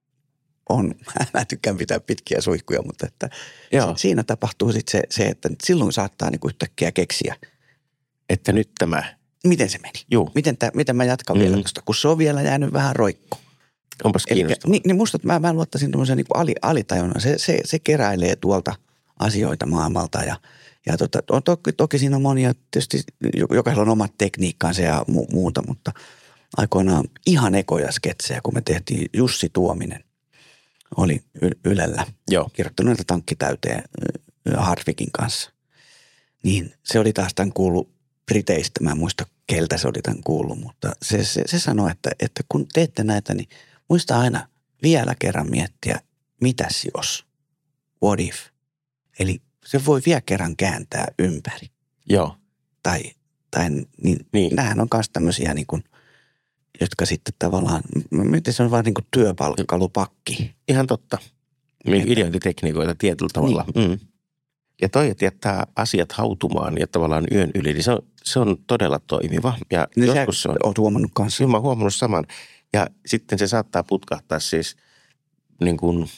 on, mä tykkään pitää pitkiä suihkuja, mutta että Joo. si, siinä tapahtuu sitten se, se, että silloin saattaa niinku yhtäkkiä keksiä, Että nyt tämä, miten se meni. juu, Miten, tää, miten mä jatkan Mm. vielä tuosta, kun se on vielä jäänyt vähän roikkuun. onpas kiinnostavaa. Niin, niin musta, että mä, mä luottaisin tämmöisen niin ali, alitajunnan. Se, se, se keräilee tuolta asioita maailmalta ja, ja tota, on, toki, toki siinä on monia, tietysti jokaisella on omat tekniikkaansa ja mu, muuta, mutta aikoinaan ihan ekoja sketsejä, kun me tehtiin Jussi Tuominen, oli y- Ylellä, Joo. kirjoittanut näitä tankkitäyteen Hardwickin kanssa. Niin se oli taas tämän kuullut Briteistä, mä en muista keltä se oli tämän kuullut, mutta se, se, se sanoi, että, että kun teette näitä, niin muista aina vielä kerran miettiä, mitäs jos, what if. Eli se voi vielä kerran kääntää ympäri. Joo. Tai, tai niin, Niin. nämähän on myös tämmöisiä, niin kuin, jotka sitten tavallaan, miten se on vaan niin kuin työpalkkalupakki. Ihan totta. Niin. Ideointitekniikoita tietyllä tavalla. Niin. Mm. Ja toi, että jättää asiat hautumaan ja tavallaan yön yli, niin se on, se on todella toimiva. Ja Niin joskus se on, oot huomannut kanssa. kyllä mä oon huomannut saman. Ja sitten se saattaa putkahtaa siis niin kuin,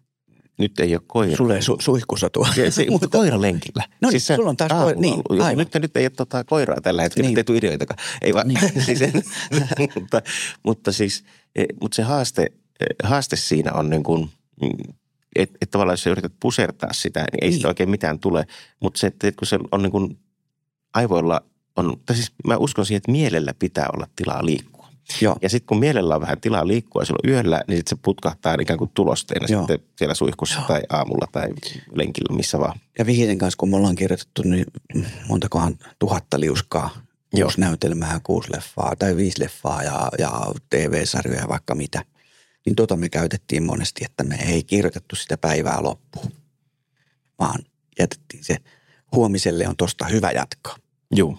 nyt ei ole koira. Sulle ei su, suihkussa tuo. Se, se, mutta koiralenkillä. No niin, se- sulla on taas aamulla koira- niin, ollut. aivan. Nyt, nyt ei ole tota koiraa tällä hetkellä, Niin. niin. ei tule ideoitakaan. Ei vaan, Niin. siis, mutta, mutta siis, eh, mutta se haaste, eh, haaste siinä on niin kuin, että et tavallaan jos sä yrität pusertaa sitä, niin ei Niin. sitä oikein mitään tule. Mutta se, että kun se on niin kuin aivoilla on, tai siis mä uskon siihen, että mielellä pitää olla tilaa liikkua. Joo. Ja sitten kun mielellä on vähän tilaa liikkua silloin yöllä, niin sitten se putkahtaa ikään kuin tulosteena Joo. sitten siellä suihkussa Joo. tai aamulla tai lenkillä, missä vaan. Ja Vihisen kanssa, kun me ollaan kirjoitettu, niin montakohan tuhatta liuskaa, Joo. kuusi näytelmää, kuusi leffaa tai viisi leffaa ja, ja T V-sarjoja vaikka mitä. Niin tota me käytettiin monesti, että me ei kirjoitettu sitä päivää loppuun, vaan jätettiin se huomiselle on tosta hyvä jatkaa. Joo.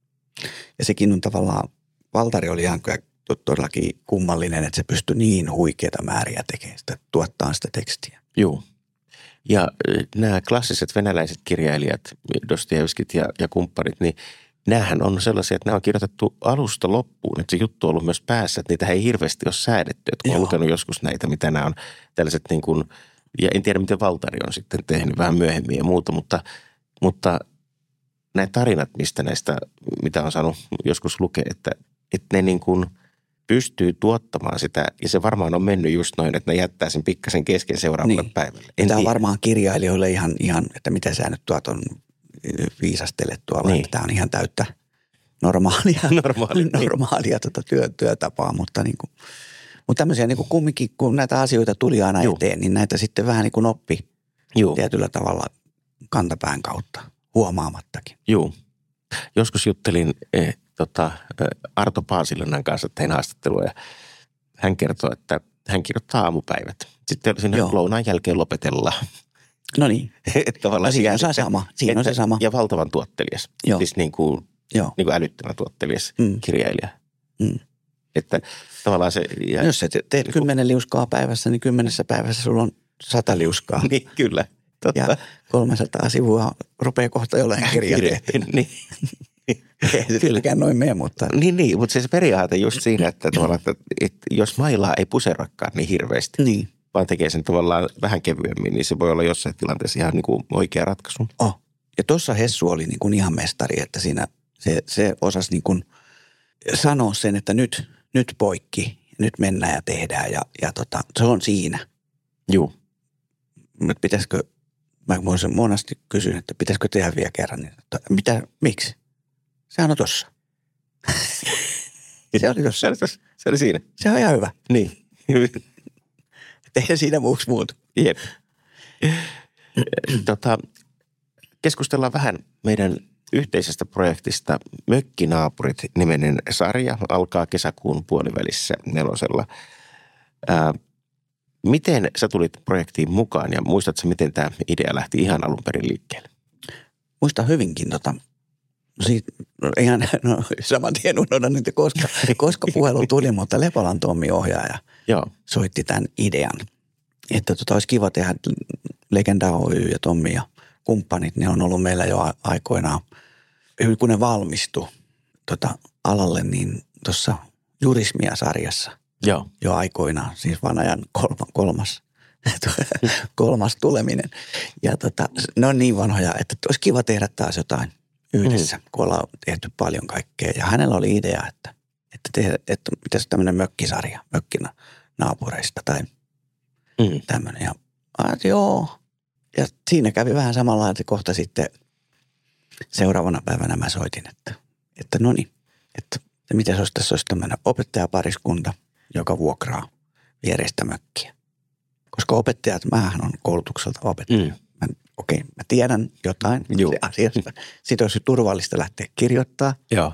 Ja sekin on tavallaan, Valtari oli ihan kyllä to- todellakin kummallinen, että se pystyi niin huikeita määriä tekemään sitä, tuottaa sitä tekstiä. Joo. Ja eh, nämä klassiset venäläiset kirjailijat, Dostojevskit ja, ja kumppanit, niin näähän on sellaisia, että nämä on kirjoitettu alusta loppuun. Että se juttu on ollut myös päässä, että niitä ei hirveästi ole säädetty. Että kun on Joo. lukenut joskus näitä, mitä nämä on tällaiset niin kuin, ja en tiedä miten Valtari on sitten tehnyt vähän myöhemmin ja muuta, mutta, mutta nämä tarinat, mistä näistä, mitä on saanut joskus lukea, että, että ne niin kuin pystyy tuottamaan sitä, ja se varmaan on mennyt just noin, että ne jättää sen pikkasen kesken seuraavalle Niin. päivälle. En Tämä on tiedä. varmaan kirjailijoille ihan, ihan, että mitä sä nyt tuot on viisastelet tuolla, Niin. että tämä on ihan täyttä normaalia, Normaali, niin. normaalia tuota työ, työtapaa, mutta, niin kuin, mutta tämmöisiä niin kuin kumminkin, kun näitä asioita tuli aina Juu. eteen, niin näitä sitten vähän niin kuin oppi Joo. tietyllä tavalla kantapään kautta, huomaamattakin. Joo. Joskus juttelin eh, tota, eh, Arto Paasilinnan kanssa, tein haastattelua ja hän kertoi, että hän kirjoittaa aamupäivät. Sitten siinä Joo. lounaan jälkeen lopetellaan. No niin, Että tavallaan No siinä on se että- sama, siinä on se että- sama. Ja valtavan tuottelias. Joo. Siis niin kuin, joo. niin kuin älyttömän tuottelias Mm. kirjailija. Mm. Että tavallaan se... Ja, Jos sä te- teet kymmenen liuskaa päivässä, niin kymmenessä päivässä sulla on sata liuskaa. niin, kyllä. Totta. Ja kolmesataa sivua rupeaa kohta jollain kirjoitteen. Niin. Ei se tietenkään noin mene, mutta... Niin, niin, mutta se periaate just siinä, että, että, että jos mailaa ei puserakaan niin hirveästi, niin. vaan tekee sen tavallaan vähän kevyemmin, niin se voi olla jossain tilanteessa ihan niin kuin oikea ratkaisu. Oh. Ja tuossa Hessu oli niin kuin ihan mestari, että siinä se, se osasi niin kuin sanoa sen, että nyt, nyt poikki, nyt mennään ja tehdään ja, ja tota, se on siinä. Joo. Mutta pitäisikö, mä monesti kysyn, että pitäisikö tehdä vielä kerran, niin, että mitä, miksi? Sehän on tossa. Se oli tossa. Se oli siinä. Se on ihan hyvä. Niin. Eihän siinä muuksi muuta. Jep. Tota, keskustellaan vähän meidän yhteisestä projektista Mökkinaapurit-niminen sarja. Alkaa kesäkuun puolivälissä nelosella. Ää, miten sä tulit projektiin mukaan ja muistatko, miten tämä idea lähti ihan alun perin liikkeelle? Muistan hyvinkin tota. Siitä, no ihan no, saman tien unohdan nyt, koska, koska puhelu tuli, mutta Lepolan Tommi ohjaaja Joo. soitti tämän idean. Että tota, olisi kiva tehdä Legenda Oy ja Tommi ja kumppanit, ne on ollut meillä jo aikoinaan, kun ne valmistui tota, alalle, niin tuossa Jurismia-sarjassa Joo. jo aikoinaan, siis vaan ajan kolma, kolmas, kolmas tuleminen. Ja tota, ne on niin vanhoja, että olisi kiva tehdä taas jotain yhdessä, mm. kun ollaan tehty paljon kaikkea. Ja hänellä oli idea, että, että, te, että pitäisi tämmöinen mökkisarja, mökkinä naapureista tai mm. tämmöinen. Ja ajat, joo. Ja siinä kävi vähän samalla, että kohta sitten seuraavana päivänä mä soitin, että, että no niin, että mitä se olisi, tässä olisi tämmöinen opettajapariskunta, joka vuokraa viereistä mökkiä. Koska opettajat, mähän on koulutukselta opettaja. Mm. Mä, okei, mä tiedän jotain Juh. asiasta. Sitten olisi turvallista lähteä kirjoittaa. Joo.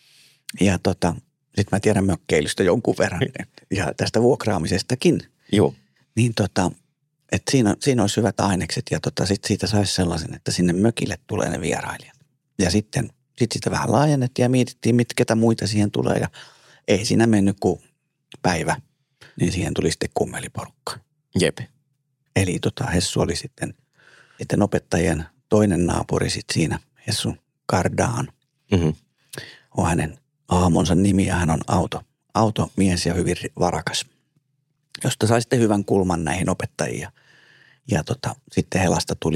Ja tota, sitten mä tiedän mökkeilystä jonkun verran ja tästä vuokraamisestakin. Joo. Niin tota, että siinä, siinä olisi hyvät ainekset ja tota, sitten siitä saisi sellaisen, että sinne mökille tulee ne vierailijat. Ja sitten sit sitä vähän laajennettiin ja mietittiin, mit, ketä muita siihen tulee ja ei siinä mennyt kuin päivä, niin siihen tuli sitten kummeliporukka. Jep. Eli tota, Hessu oli sitten, sitten opettajien toinen naapuri sitten siinä, Hessu Kardaan. Mm-hmm. On hänen aamonsa nimi ja hän on auto, automies ja hyvin varakas, josta sai sitten hyvän kulman näihin opettajiin. Ja, ja tota, sitten Helasta tuli,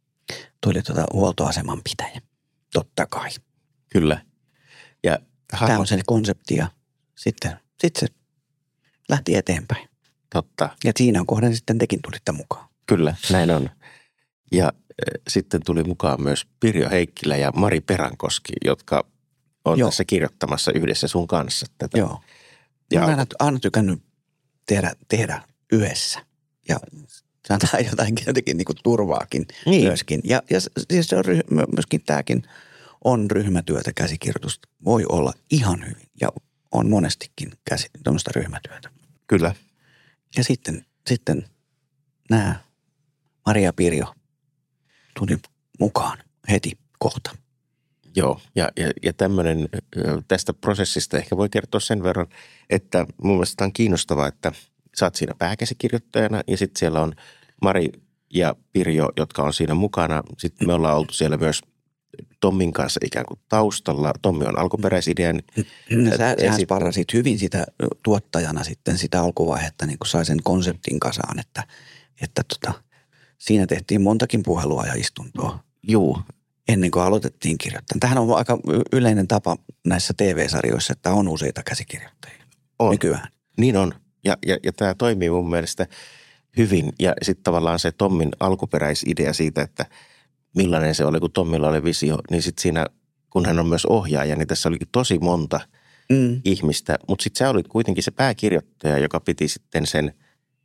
tuli tota huoltoaseman pitäjä, totta kai. Kyllä. Ja tämä on se konsepti ja sitten, sitten se lähti eteenpäin. Totta. Ja siinä on kohden sitten tekin tulitte mukaan. Kyllä, näin on. Ja äh, sitten tuli mukaan myös Pirjo Heikkilä ja Mari Peränkoski, jotka on Joo. tässä kirjoittamassa yhdessä sun kanssa tätä. Joo. Ja mä olen aina tykännyt tehdä, tehdä yhdessä ja se antaa jotain jotenkin niin kuin turvaakin niin. myöskin. Ja, ja siis se on ryh- myöskin tämäkin on ryhmätyötä, käsikirjoitusta. Voi olla ihan hyvin ja on monestikin käsi, tuommoista ryhmätyötä. Kyllä. Ja sitten, sitten nämä Maria Pirjo tuli mukaan heti kohta. Joo, ja, ja, ja tämmöinen, tästä prosessista ehkä voi kertoa sen verran, että mun mielestä on kiinnostavaa, että sä oot siinä pääkäsikirjoittajana ja sitten siellä on Mari ja Pirjo, jotka on siinä mukana. Sitten me ollaan oltu siellä myös Tommin kanssa ikään kuin taustalla. Tommi on alkuperäisidean. Sä, sä sparrasit hyvin sitä tuottajana sitten sitä alkuvaihetta, niin kuin sai sen konseptin kasaan, että, että tota, siinä tehtiin montakin puhelua ja istuntoa. Juu. Ennen kuin aloitettiin kirjoittamaan. Tämähän on aika yleinen tapa näissä T V-sarjoissa, että on useita käsikirjoittajia on. Nykyään. Niin on. Ja, ja, ja tämä toimii mun mielestä hyvin. Ja sitten tavallaan se Tommin alkuperäisidea siitä, että millainen se oli, kun Tommilla oli visio, niin sitten siinä, kun hän on myös ohjaaja, niin tässä olikin tosi monta mm. ihmistä. Mutta sitten sä olit kuitenkin se pääkirjoittaja, joka piti sitten sen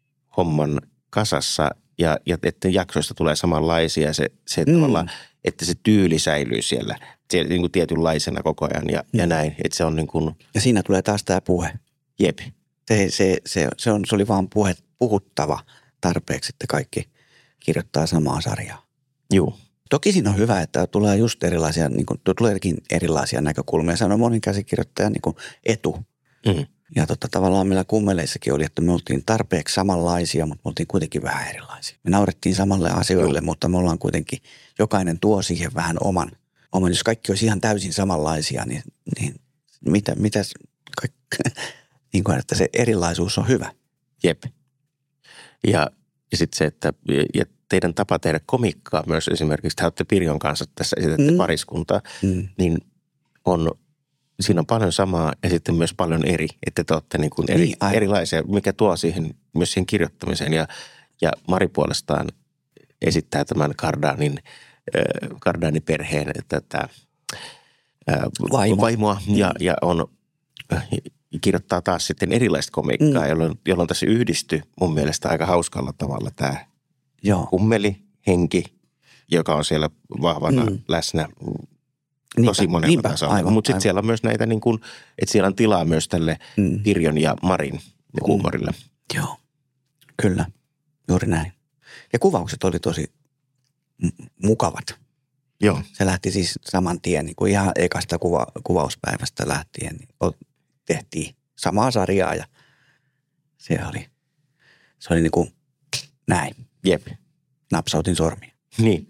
homman kasassa ja, ja että jaksoista tulee samanlaisia. Se, se mm. tavallaan, että se tyyli säilyy siellä, siellä niin kuin tietynlaisena koko ajan ja, mm. ja näin. Että se on niin kuin... Ja siinä tulee taas tämä puhe. Jep. Se, se, se, se, on, se oli vaan puhe, puhuttava tarpeeksi, että kaikki kirjoittaa samaa sarjaa. Joo. Toki siinä on hyvä, että tulee just erilaisia, niin kuin, tuleekin erilaisia näkökulmia. Se on monin käsikirjoittajan niin kuin etu. Mm. Ja tota, tavallaan meillä kummeleissakin oli, että me oltiin tarpeeksi samanlaisia, mutta me oltiin kuitenkin vähän erilaisia. Me naurettiin samalle asioille, Joo. mutta me ollaan kuitenkin, jokainen tuo siihen vähän oman. oman. Jos kaikki olisi ihan täysin samanlaisia, niin, niin mitä, mitäs, kaik, niin kuin, että se erilaisuus on hyvä. Jep. Ja, ja sitten se, että ja teidän tapa tehdä komikkaa myös esimerkiksi, te olette Pirjon kanssa tässä esitätte mm. pariskuntaa, mm. niin on, siinä on paljon samaa ja sitten myös paljon eri, että te olette niin kuin eri, niin, erilaisia, mikä tuo siihen, myös siihen kirjoittamiseen. Ja, ja Mari puolestaan esittää tämän Kardanin, äh, Kardani-perheen tätä äh, Vaimo. vaimoa mm. ja, ja on äh, kirjoittaa taas sitten erilaista komiikkaa, mm. jolloin, jolloin tässä yhdistyi mun mielestä aika hauskalla tavalla tämä Joo. kummelihenki, joka on siellä vahvana mm. läsnä tosi niinpä, monella niinpä, tasolla. Mutta sitten siellä on myös näitä, niin kuin, että siellä on tilaa myös tälle mm. Pirjon ja Marin huumorille. Mm. Joo, kyllä, juuri näin. Ja kuvaukset oli tosi m- mukavat. Joo. Se lähti siis saman tien, niin kuin ihan ekasta kuva, kuvauspäivästä lähtien, niin tehtiin samaa sarjaa ja se oli, se oli niin kuin näin. Jep. Napsautin sormia. Niin.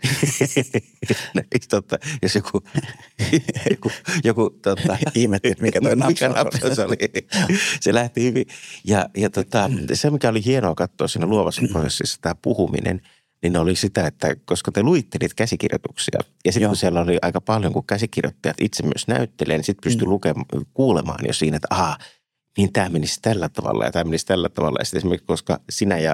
totta, jos joku, joku, joku tota, ihmetti, että mikä toi napsaus, napsaus oli. Se lähti hyvin. Ja, ja tota, se, mikä oli hienoa katsoa siinä luovassa prosessissa, tämä puhuminen, niin oli sitä, että koska te luitte niitä käsikirjoituksia, ja sitten kun siellä oli aika paljon, kun käsikirjoittajat itse myös näyttelee, niin sitten pystyi mm. lukemaan, kuulemaan jo siinä, että aha, niin tämä menisi tällä tavalla ja tämä menisi tällä tavalla. Ja sitten esimerkiksi, koska sinä ja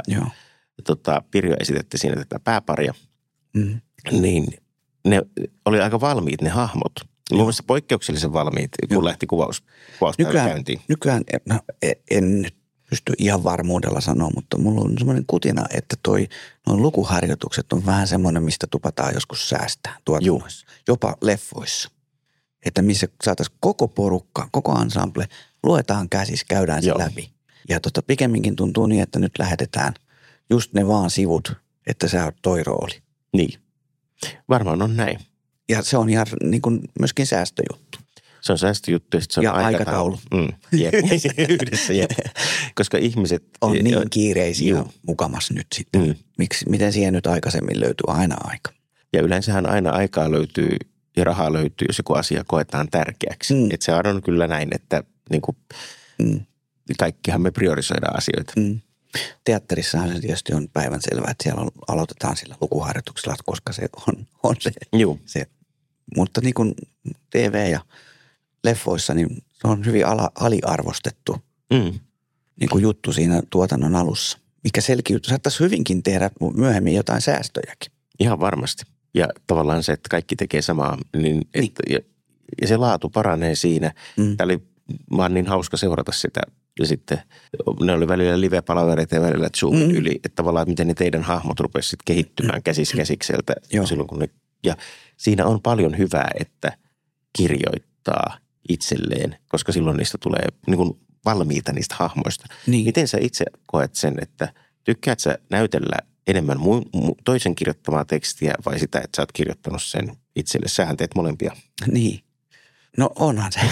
tota, Pirjo esitette siinä tätä pääparia, mm. niin ne oli aika valmiit ne hahmot. Mun mielestä poikkeuksellisen valmiit, kun Joo. lähti kuvaus, kuvauspäivä käyntiin. Nykyään, no, en nyt pysty ihan varmuudella sanoa, mutta mulla on semmoinen kutina, että toi, noin lukuharjoitukset on vähän semmoinen, mistä tupataan joskus säästää tuotannoissa. Jopa leffoissa. Että missä saataisiin koko porukka, koko ensemble, luetaan käsissä, käydään se Joo. läpi. Ja tota, pikemminkin tuntuu niin, että nyt lähetetään just ne vaan sivut, että sä oot toi rooli. Niin. Varmaan on näin. Ja se on ihan niin kuin myöskin säästöjuttu. Se on säästöjuttu ja sitten se on ja aikataulu. aikataulu. Mm. Jep. Yhdessä, jep. Koska ihmiset on niin kiireisiä Juu. mukamas nyt sitten. Mm. Miksi, miten siihen nyt aikaisemmin löytyy aina aika? Ja yleensähän aina aikaa löytyy ja rahaa löytyy, jos joku asia koetaan tärkeäksi. Mm. Että se on kyllä näin, että niin kuin, mm. kaikkihan me priorisoidaan asioita. Mm. Teatterissahan se tietysti on päivänselvää, että siellä aloitetaan sillä lukuharjoituksella, koska se on, on se, se. Mutta niin kuin T V ja leffoissa, niin se on hyvin ala, aliarvostettu mm. niin kuin juttu siinä tuotannon alussa, mikä selkiytyy. Saattaisi hyvinkin tehdä myöhemmin jotain säästöjäkin. Ihan varmasti. Ja tavallaan se, että kaikki tekee samaa, niin, niin. Että, ja, ja se laatu paranee siinä. Mm. Tämä oli vaan niin hauska seurata sitä. Ja sitten ne oli välillä live-palavereita ja välillä Zoomin mm. yli, että tavallaan, että miten ne teidän hahmot rupesivat kehittymään käsis käsikseltä. Silloin, kun ne, ja siinä on paljon hyvää, että kirjoittaa itselleen, koska silloin niistä tulee niin kuin valmiita niistä hahmoista. Niin. Miten sä itse koet sen, että tykkäät sä näytellä enemmän mu- mu- toisen kirjoittamaa tekstiä vai sitä, että sä oot kirjoittanut sen itselle? Sähän teet molempia. Niin. No onhan se.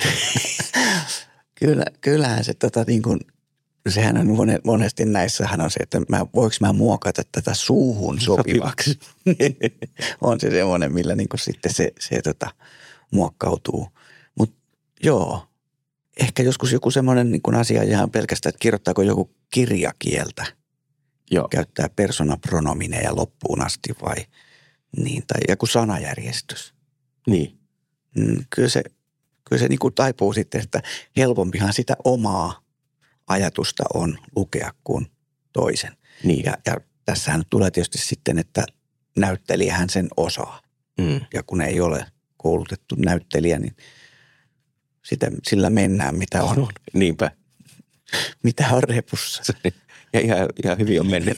Kyllä, kyllähän se tota niin kuin, sehän on monesti näissähän on se, että mä, voiko mä muokata tätä suuhun sopivaksi. On se semmoinen, millä niin kuin sitten se, se tota, muokkautuu. Mutta joo, ehkä joskus joku semmoinen niin kuin asia ihan pelkästään, että kirjoittaako joku kirjakieltä. Joo. Käyttää persoonapronomineja loppuun asti vai niin, tai joku sanajärjestys. Niin. Mm, kyllä se, kyllä se niin kuin taipuu sitten, että helpompihan sitä omaa ajatusta on lukea kuin toisen. Niin. Ja, ja tässähän tulee tietysti sitten, että näyttelijähän sen osaa. Mm. Ja kun ei ole koulutettu näyttelijä, niin sitä, sillä mennään, mitä on. on. Niinpä. Mitä on repussa. Ja ihan, ihan hyvin on mennyt.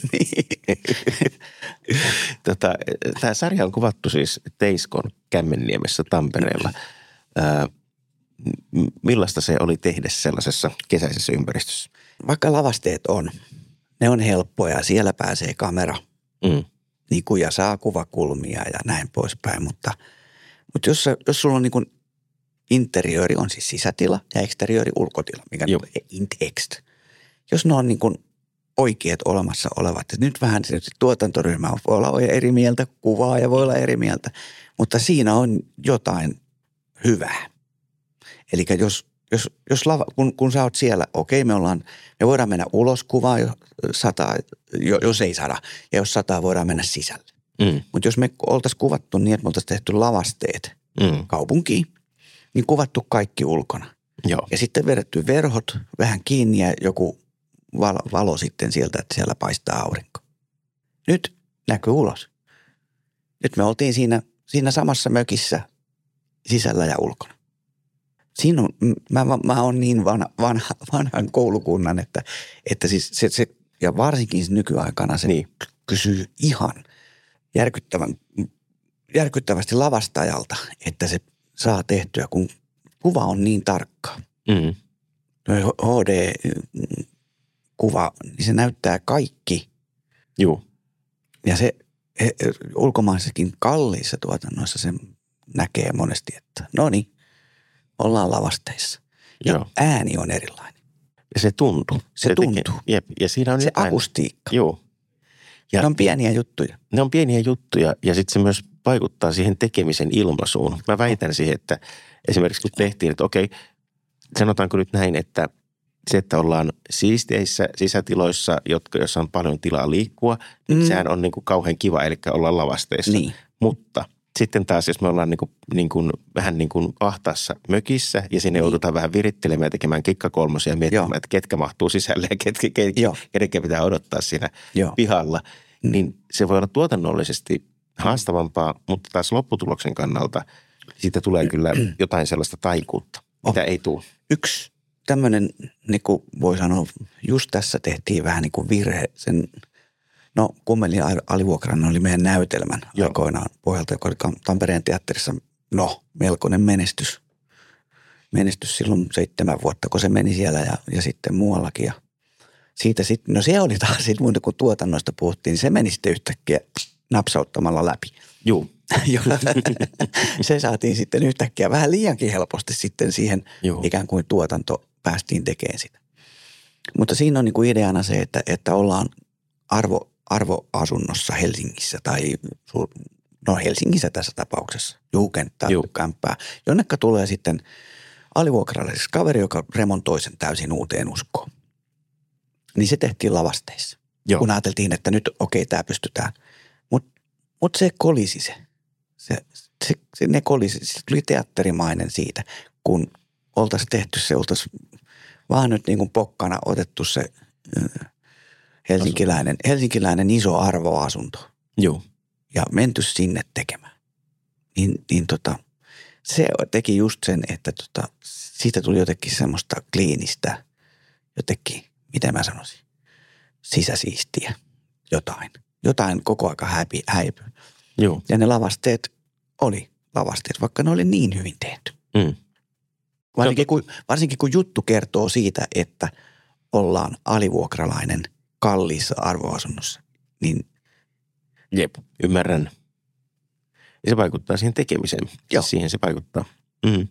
tota, tämä sarja on kuvattu siis Teiskon Kämmenniemessä Tampereella. Ää, millaista se oli tehdä sellaisessa kesäisessä ympäristössä? Vaikka lavasteet on, ne on helppoja. Siellä pääsee kamera mm. niin kuin, ja saa kuvakulmia ja näin poispäin. Mutta, mutta jos, jos sulla on niin kuin interiööri on siis sisätila ja eksteriööri ulkotila, mikä Joo. on int-ext. Jos ne on niin kuin oikeat olemassa olevat, että nyt vähän se tuotantoryhmä voi olla eri mieltä, kuvaa ja voi olla eri mieltä, mutta siinä on jotain hyvää. Eli jos, jos, jos lava, kun, kun sä oot siellä, okei me ollaan, me voidaan mennä ulos kuvaa, jos sataa, jos ei sada, ja jos sataa voidaan mennä sisälle. Mm. Mutta jos me oltaisiin kuvattu niin, että me oltaisiin tehty lavasteet Mm. kaupunkiin, niin kuvattu kaikki ulkona. Joo. Ja sitten vedetty verhot vähän kiinni ja joku valo, valo sitten sieltä, että siellä paistaa aurinko. Nyt näkyy ulos. Nyt me oltiin siinä, siinä samassa mökissä sisällä ja ulkona. Siinä on, mä, mä oon niin vanha, vanha, vanhan koulukunnan, että, että siis se, se, ja varsinkin nykyaikana se niin. kysyy ihan järkyttävän, järkyttävästi lavastajalta, että se saa tehtyä, kun kuva on niin tarkkaa. Mm. H D-kuva, niin se näyttää kaikki. Joo. Ja se he, ulkomaisessakin kalliissa tuotannoissa se näkee monesti, että no niin, ollaan lavasteissa. Ja Joo. ääni on erilainen. Ja se tuntuu. Se, se tuntuu. Tekee, jep, ja siinä on se jotain. akustiikka. Joo. Ja ne on pieniä juttuja. Ne on pieniä juttuja ja sitten se myös vaikuttaa siihen tekemisen ilmaisuun. Mä väitän siihen, että esimerkiksi kun tehtiin, että okei, sanotaanko nyt näin, että se, että ollaan siisteissä sisätiloissa, jotka, joissa on paljon tilaa liikkua, niin mm. sehän on niin kuin kauhean kiva, eli ollaan lavasteissa. Niin. Mutta sitten taas, jos me ollaan niin kuin, niin kuin, vähän niin kuin ahtaassa mökissä ja sinne niin. joudutaan vähän virittelemään ja tekemään kikkakolmosia ja miettimään, Joo. että ketkä mahtuu sisälle ja ketkä, ketkä, ketkä pitää odottaa siinä Joo. pihalla, mm. niin se voi olla tuotannollisesti haastavampaa, mutta taas lopputuloksen kannalta siitä tulee kyllä jotain sellaista taikuutta, mitä oh. ei tule. Yksi tämmöinen, niin kuin voi sanoa, just tässä tehtiin vähän niin kuin virhe sen, no Kummelin alivuokrana oli meidän näytelmän Joo. aikoinaan pohjalta, joka oli Tampereen teatterissa, no melkoinen menestys. Menestys silloin seitsemän vuotta, kun se meni siellä ja, ja sitten muuallakin. Ja siitä sitten, no se oli taas sitten muuta kuin tuotannoista puhuttiin, niin se meni sitten yhtäkkiä napsauttamalla läpi. Joo. Se saatiin sitten yhtäkkiä vähän liiankin helposti sitten siihen Joo. ikään kuin tuotanto päästiin tekemään sitä. Mutta siinä on niin kuin ideana se, että, että ollaan arvo, arvoasunnossa Helsingissä tai no Helsingissä tässä tapauksessa, juukenttaa kämppää, jonnekka tulee sitten alivuokralaiseksi kaveri, joka remontoi sen täysin uuteen uskoon. Niin se tehtiin lavasteissa, Joo. kun ajateltiin, että nyt okei, okay, tämä pystytään. Mutta mut se kolisi se. Se, se, se ne kolisi, se tuli teatterimainen siitä, kun oltaisiin tehty se, oltaisiin vaan nyt niin kuin pokkana otettu se äh, helsinkiläinen, helsinkiläinen iso arvoasunto. Joo. Ja menty sinne tekemään. Niin, niin tota, se teki just sen, että tota, siitä tuli jotenkin semmoista kliinistä, jotenkin, miten mä sanoisin, sisäsiistiä, jotain. Jotain koko aika häipi, häipy. Joo. Ja ne lavasteet oli lavasteet, vaikka ne oli niin hyvin tehty. Mm. Varsinkin, kun, varsinkin kun juttu kertoo siitä, että ollaan alivuokralainen kalliissa arvoasunnossa, niin jep, ymmärrän. Ja se vaikuttaa siihen tekemiseen. Joo. Siihen se vaikuttaa. Mm.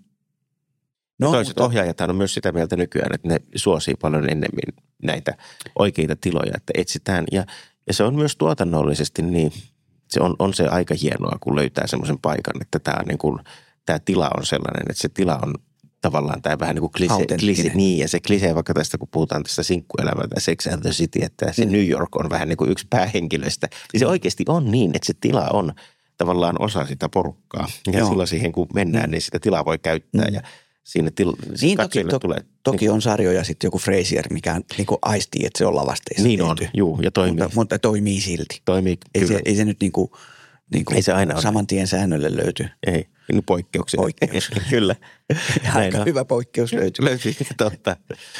No, toiset mutta ohjaajat on myös sitä mieltä nykyään, että ne suosii paljon enemmän näitä oikeita tiloja, että etsitään. Ja, ja se on myös tuotannollisesti niin, se on, on se aika hienoa, kun löytää semmoisen paikan, että tämä, niin kuin, tämä tila on sellainen, että se tila on tavallaan tämä vähän niin kuin klise, klise, niin, ja se klisee vaikka tästä, kun puhutaan tästä sinkkuelämältä, Sex and the City, että se New York on vähän niin kuin yksi päähenkilöistä. Niin se oikeasti on niin, että se tila on tavallaan osa sitä porukkaa. Ja Joo. silloin siihen, kun mennään, niin sitä tilaa voi käyttää mm. ja siinä til, niin toki, to, tulee. Toki niin, on sarjoja sitten joku Frasier, mikä niin kuin aistii, että se on lavasteissa. Niin on, juu, ja toimii. Mutta, mutta toimii silti. Toimii, ei se, ei se nyt niin kuin, niin kuin ei se aina saman tien säännölle löyty. Ei, niin poikkeuksia. Poikkeus. Kyllä. Aika on. Hyvä poikkeus löytyy. Löytyy, totta.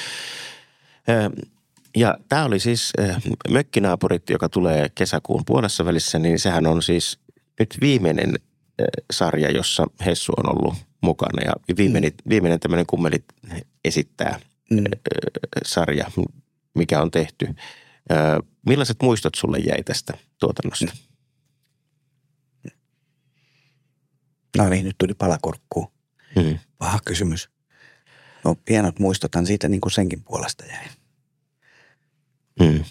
Ja tämä oli siis Mökkinaapurit, joka tulee kesäkuun puolessa välissä, niin sehän on siis nyt viimeinen sarja, jossa Hessu on ollut mukana. Ja viimeinen, mm. viimeinen tämmöinen Kummelit esittää mm. sarja, mikä on tehty. Millaiset muistot sulle jäi tästä tuotannosta? No niin, nyt tuli palakorkkuun. Hmm. Paha kysymys. No hienot muistothan siitä niin kuin senkin puolesta jäi. Hmm.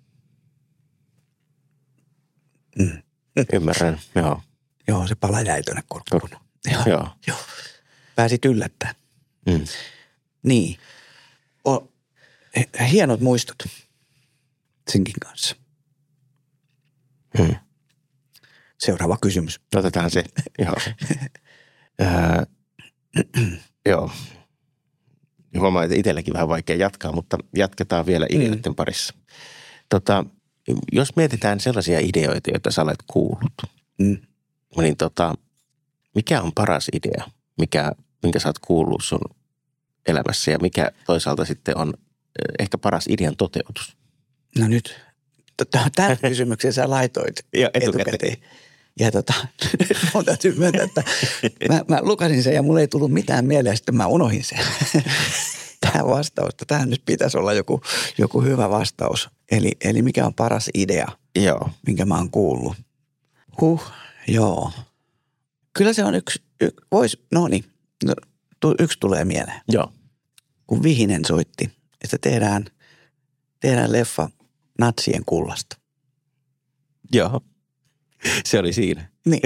Mm. Ymmärrän, joo. Joo, se pala jäi tuonne kurkkuun. Joo. Joo. Joo. Pääsit yllättämään. Hmm. Niin. O, hienot muistot senkin kanssa. Hmm. Seuraava kysymys. Otetaan se. Joo. Ää, joo. Huomaan, että itselläkin vähän vaikea jatkaa, mutta jatketaan vielä ideoiden mm. parissa. Tota, jos mietitään sellaisia ideoita, joita sä olet kuullut, mm. niin tota, mikä on paras idea, mikä, minkä sä oot kuullut sun elämässä ja mikä toisaalta sitten on ehkä paras idean toteutus? No nyt, tämän kysymyksen sä laitoit ja etukäteen. etukäteen. Ja tota, mun täytyy myöntää, että mä, mä lukasin sen ja mulle ei tullut mitään mieleen ja sitten mä unohin sen. Tähän vastausta. Tähän nyt pitäisi olla joku, joku hyvä vastaus. Eli, eli mikä on paras idea, joo. minkä mä oon kuullut? Huh, joo. Kyllä se on yksi, yksi vois, no niin, no, yksi tulee mieleen. Joo. Kun Vihinen soitti, että tehdään, tehdään leffa natsien kullasta. Joo. Se oli siinä. Niin.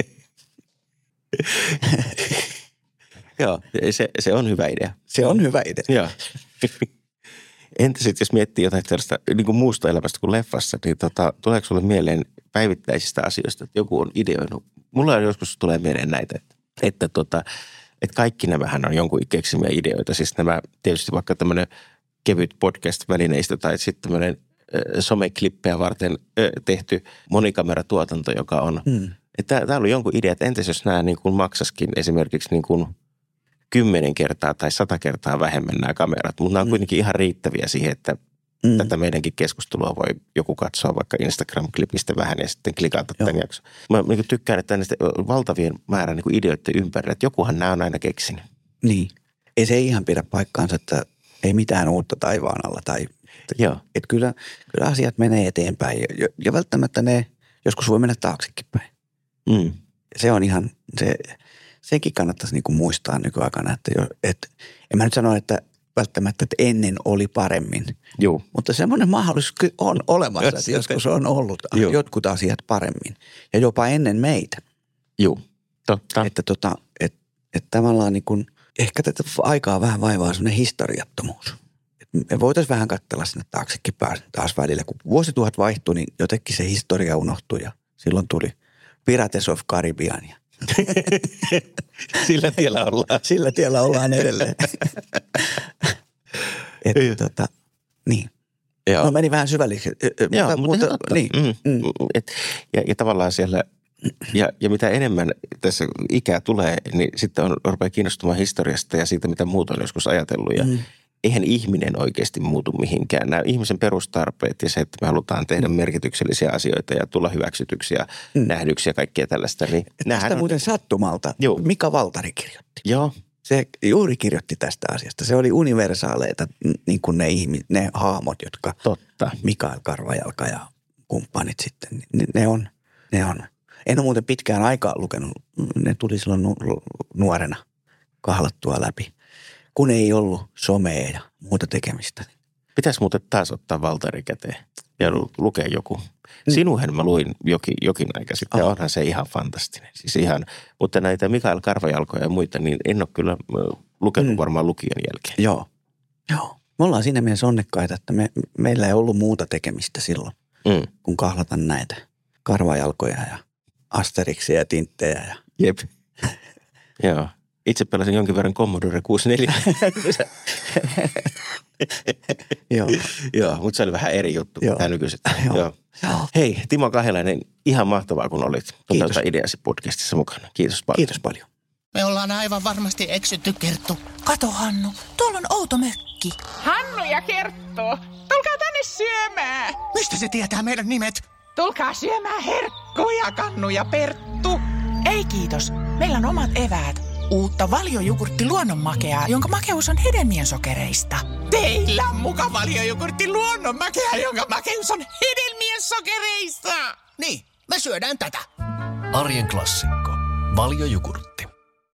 Joo, se, se on hyvä idea. Se on hyvä idea. Joo. Entä sitten, jos miettii jotain tällaista niin kuin muusta elämästä kuin leffassa, niin tota, tuleeko sulle mieleen päivittäisistä asioista, että joku on ideoinut? Mulla on joskus tulee mieleen näitä, että, että, tota, että kaikki nämähän on jonkun keksimiä ideoita. Siis nämä tietysti vaikka tämmöinen kevyt podcast-välineistä tai sitten tämmöinen someklippejä varten tehty monikameratuotanto, joka on. Mm. Että tämä oli jonkun idea, että entäs jos nämä niin kuin maksaskin esimerkiksi niin kuin kymmenen kertaa tai sata kertaa vähemmän nämä kamerat, mutta nämä on mm. kuitenkin ihan riittäviä siihen, että mm. tätä meidänkin keskustelua voi joku katsoa vaikka Instagram-klipistä vähän ja sitten klikata tämän jakson. Mä niin tykkään, että näistä valtavien määrän niin kuin ideoiden ympärillä, että jokuhan nämä on aina keksinyt. Niin. Ei se ihan pidä paikkaansa, että ei mitään uutta taivaan alla tai Joo. Että kyllä, kyllä asiat menee eteenpäin ja, ja välttämättä ne joskus voi mennä taaksekin päin. Mm. Se on ihan, se, sekin kannattaisi niinku muistaa nykyaikana, että, jo, että en mä nyt sano, että välttämättä, että ennen oli paremmin. Joo. Mutta semmoinen mahdollisuus on olemassa, että joskus on ollut Joo. jotkut asiat paremmin ja jopa ennen meitä. Joo, totta. Että tota, et, et tavallaan niin kuin, ehkä tätä aikaa vähän vaivaa semmoinen historiattomuus. Me voitaisiin vähän katsella sinne taaksekin taas välillä. Kun vuosituhat vaihtui, niin jotenkin se historia unohtui ja silloin tuli Pirates of Caribbean. Sillä tiellä ollaan. Sillä tiellä ollaan edelleen. Että tota, niin. Joo. No meni vähän syvälliseksi. Joo, mutta, mutta totta. Niin. Mm. Mm. Et, ja, ja tavallaan siellä, ja, ja mitä enemmän tässä ikää tulee, niin sitten on rupeaa kiinnostumaan historiasta ja siitä, mitä muut on joskus ajatellut ja mm. eihän ihminen oikeasti muutu mihinkään. Nämä ihmisen perustarpeet ja se, että me halutaan tehdä mm. merkityksellisiä asioita ja tulla hyväksytyksi ja mm. nähdyksi ja kaikkea tällaista. Niin tästä on muuten sattumalta Joo. Mika Valtari kirjoitti. Joo. Se juuri kirjoitti tästä asiasta. Se oli universaaleita niin kuin ne, ihmi, ne hahmot, jotka Totta. Mikael Karvajalka ja kumppanit sitten. Ne, ne, on, ne on. En ole muuten pitkään aikaa lukenut. Ne tuli silloin nu, nuorena kahlattua läpi. Kun ei ollut somea ja muuta tekemistä. Pitäisi muuten taas ottaa Valtari käteen ja lukea joku. Sinuhen mä luin jokin, jokin aika sitten. Oh. Onhan se ihan fantastinen. Siis ihan, mutta näitä Mikael Karvajalkoja ja muita, niin en ole kyllä lukenut mm. varmaan lukijan jälkeen. Joo. Joo. Me ollaan siinä mielessä onnekkaita, että me, meillä ei ollut muuta tekemistä silloin, mm. kun kahlatan näitä Karvajalkoja ja Asterixia ja Tinttejä. Ja... Jep. Joo. Itse pelasin jonkin verran Commodore kuusikymmentäneljä. Joo. Joo, mutta se oli vähän eri juttu kuin tämä nykyiset. Joo. Joo. Joo. Hei, Timo Kahilainen, ihan mahtavaa, kun olit Toteuta ideasi podcastissa mukana. Kiitos paljon. Kiitos paljon. Me ollaan aivan varmasti eksytty, Kerttu. Kato, Hannu, tuolla on outo mökki. Hannu ja Kerttu, tulkaa tänne syömään. Mistä se tietää meidän nimet? Tulkaa syömään herkkuja, Kannu ja Perttu. Ei kiitos, meillä on omat eväät. Uutta valjojogurtti luonnonmakeaa, jonka makeus on hedelmien sokereista. Teillä on muka valjojogurtti luonnonmakeaa, jonka makeus on hedelmien sokereista. Niin, me syödään tätä. Arjen klassikko. Valjojogurtti.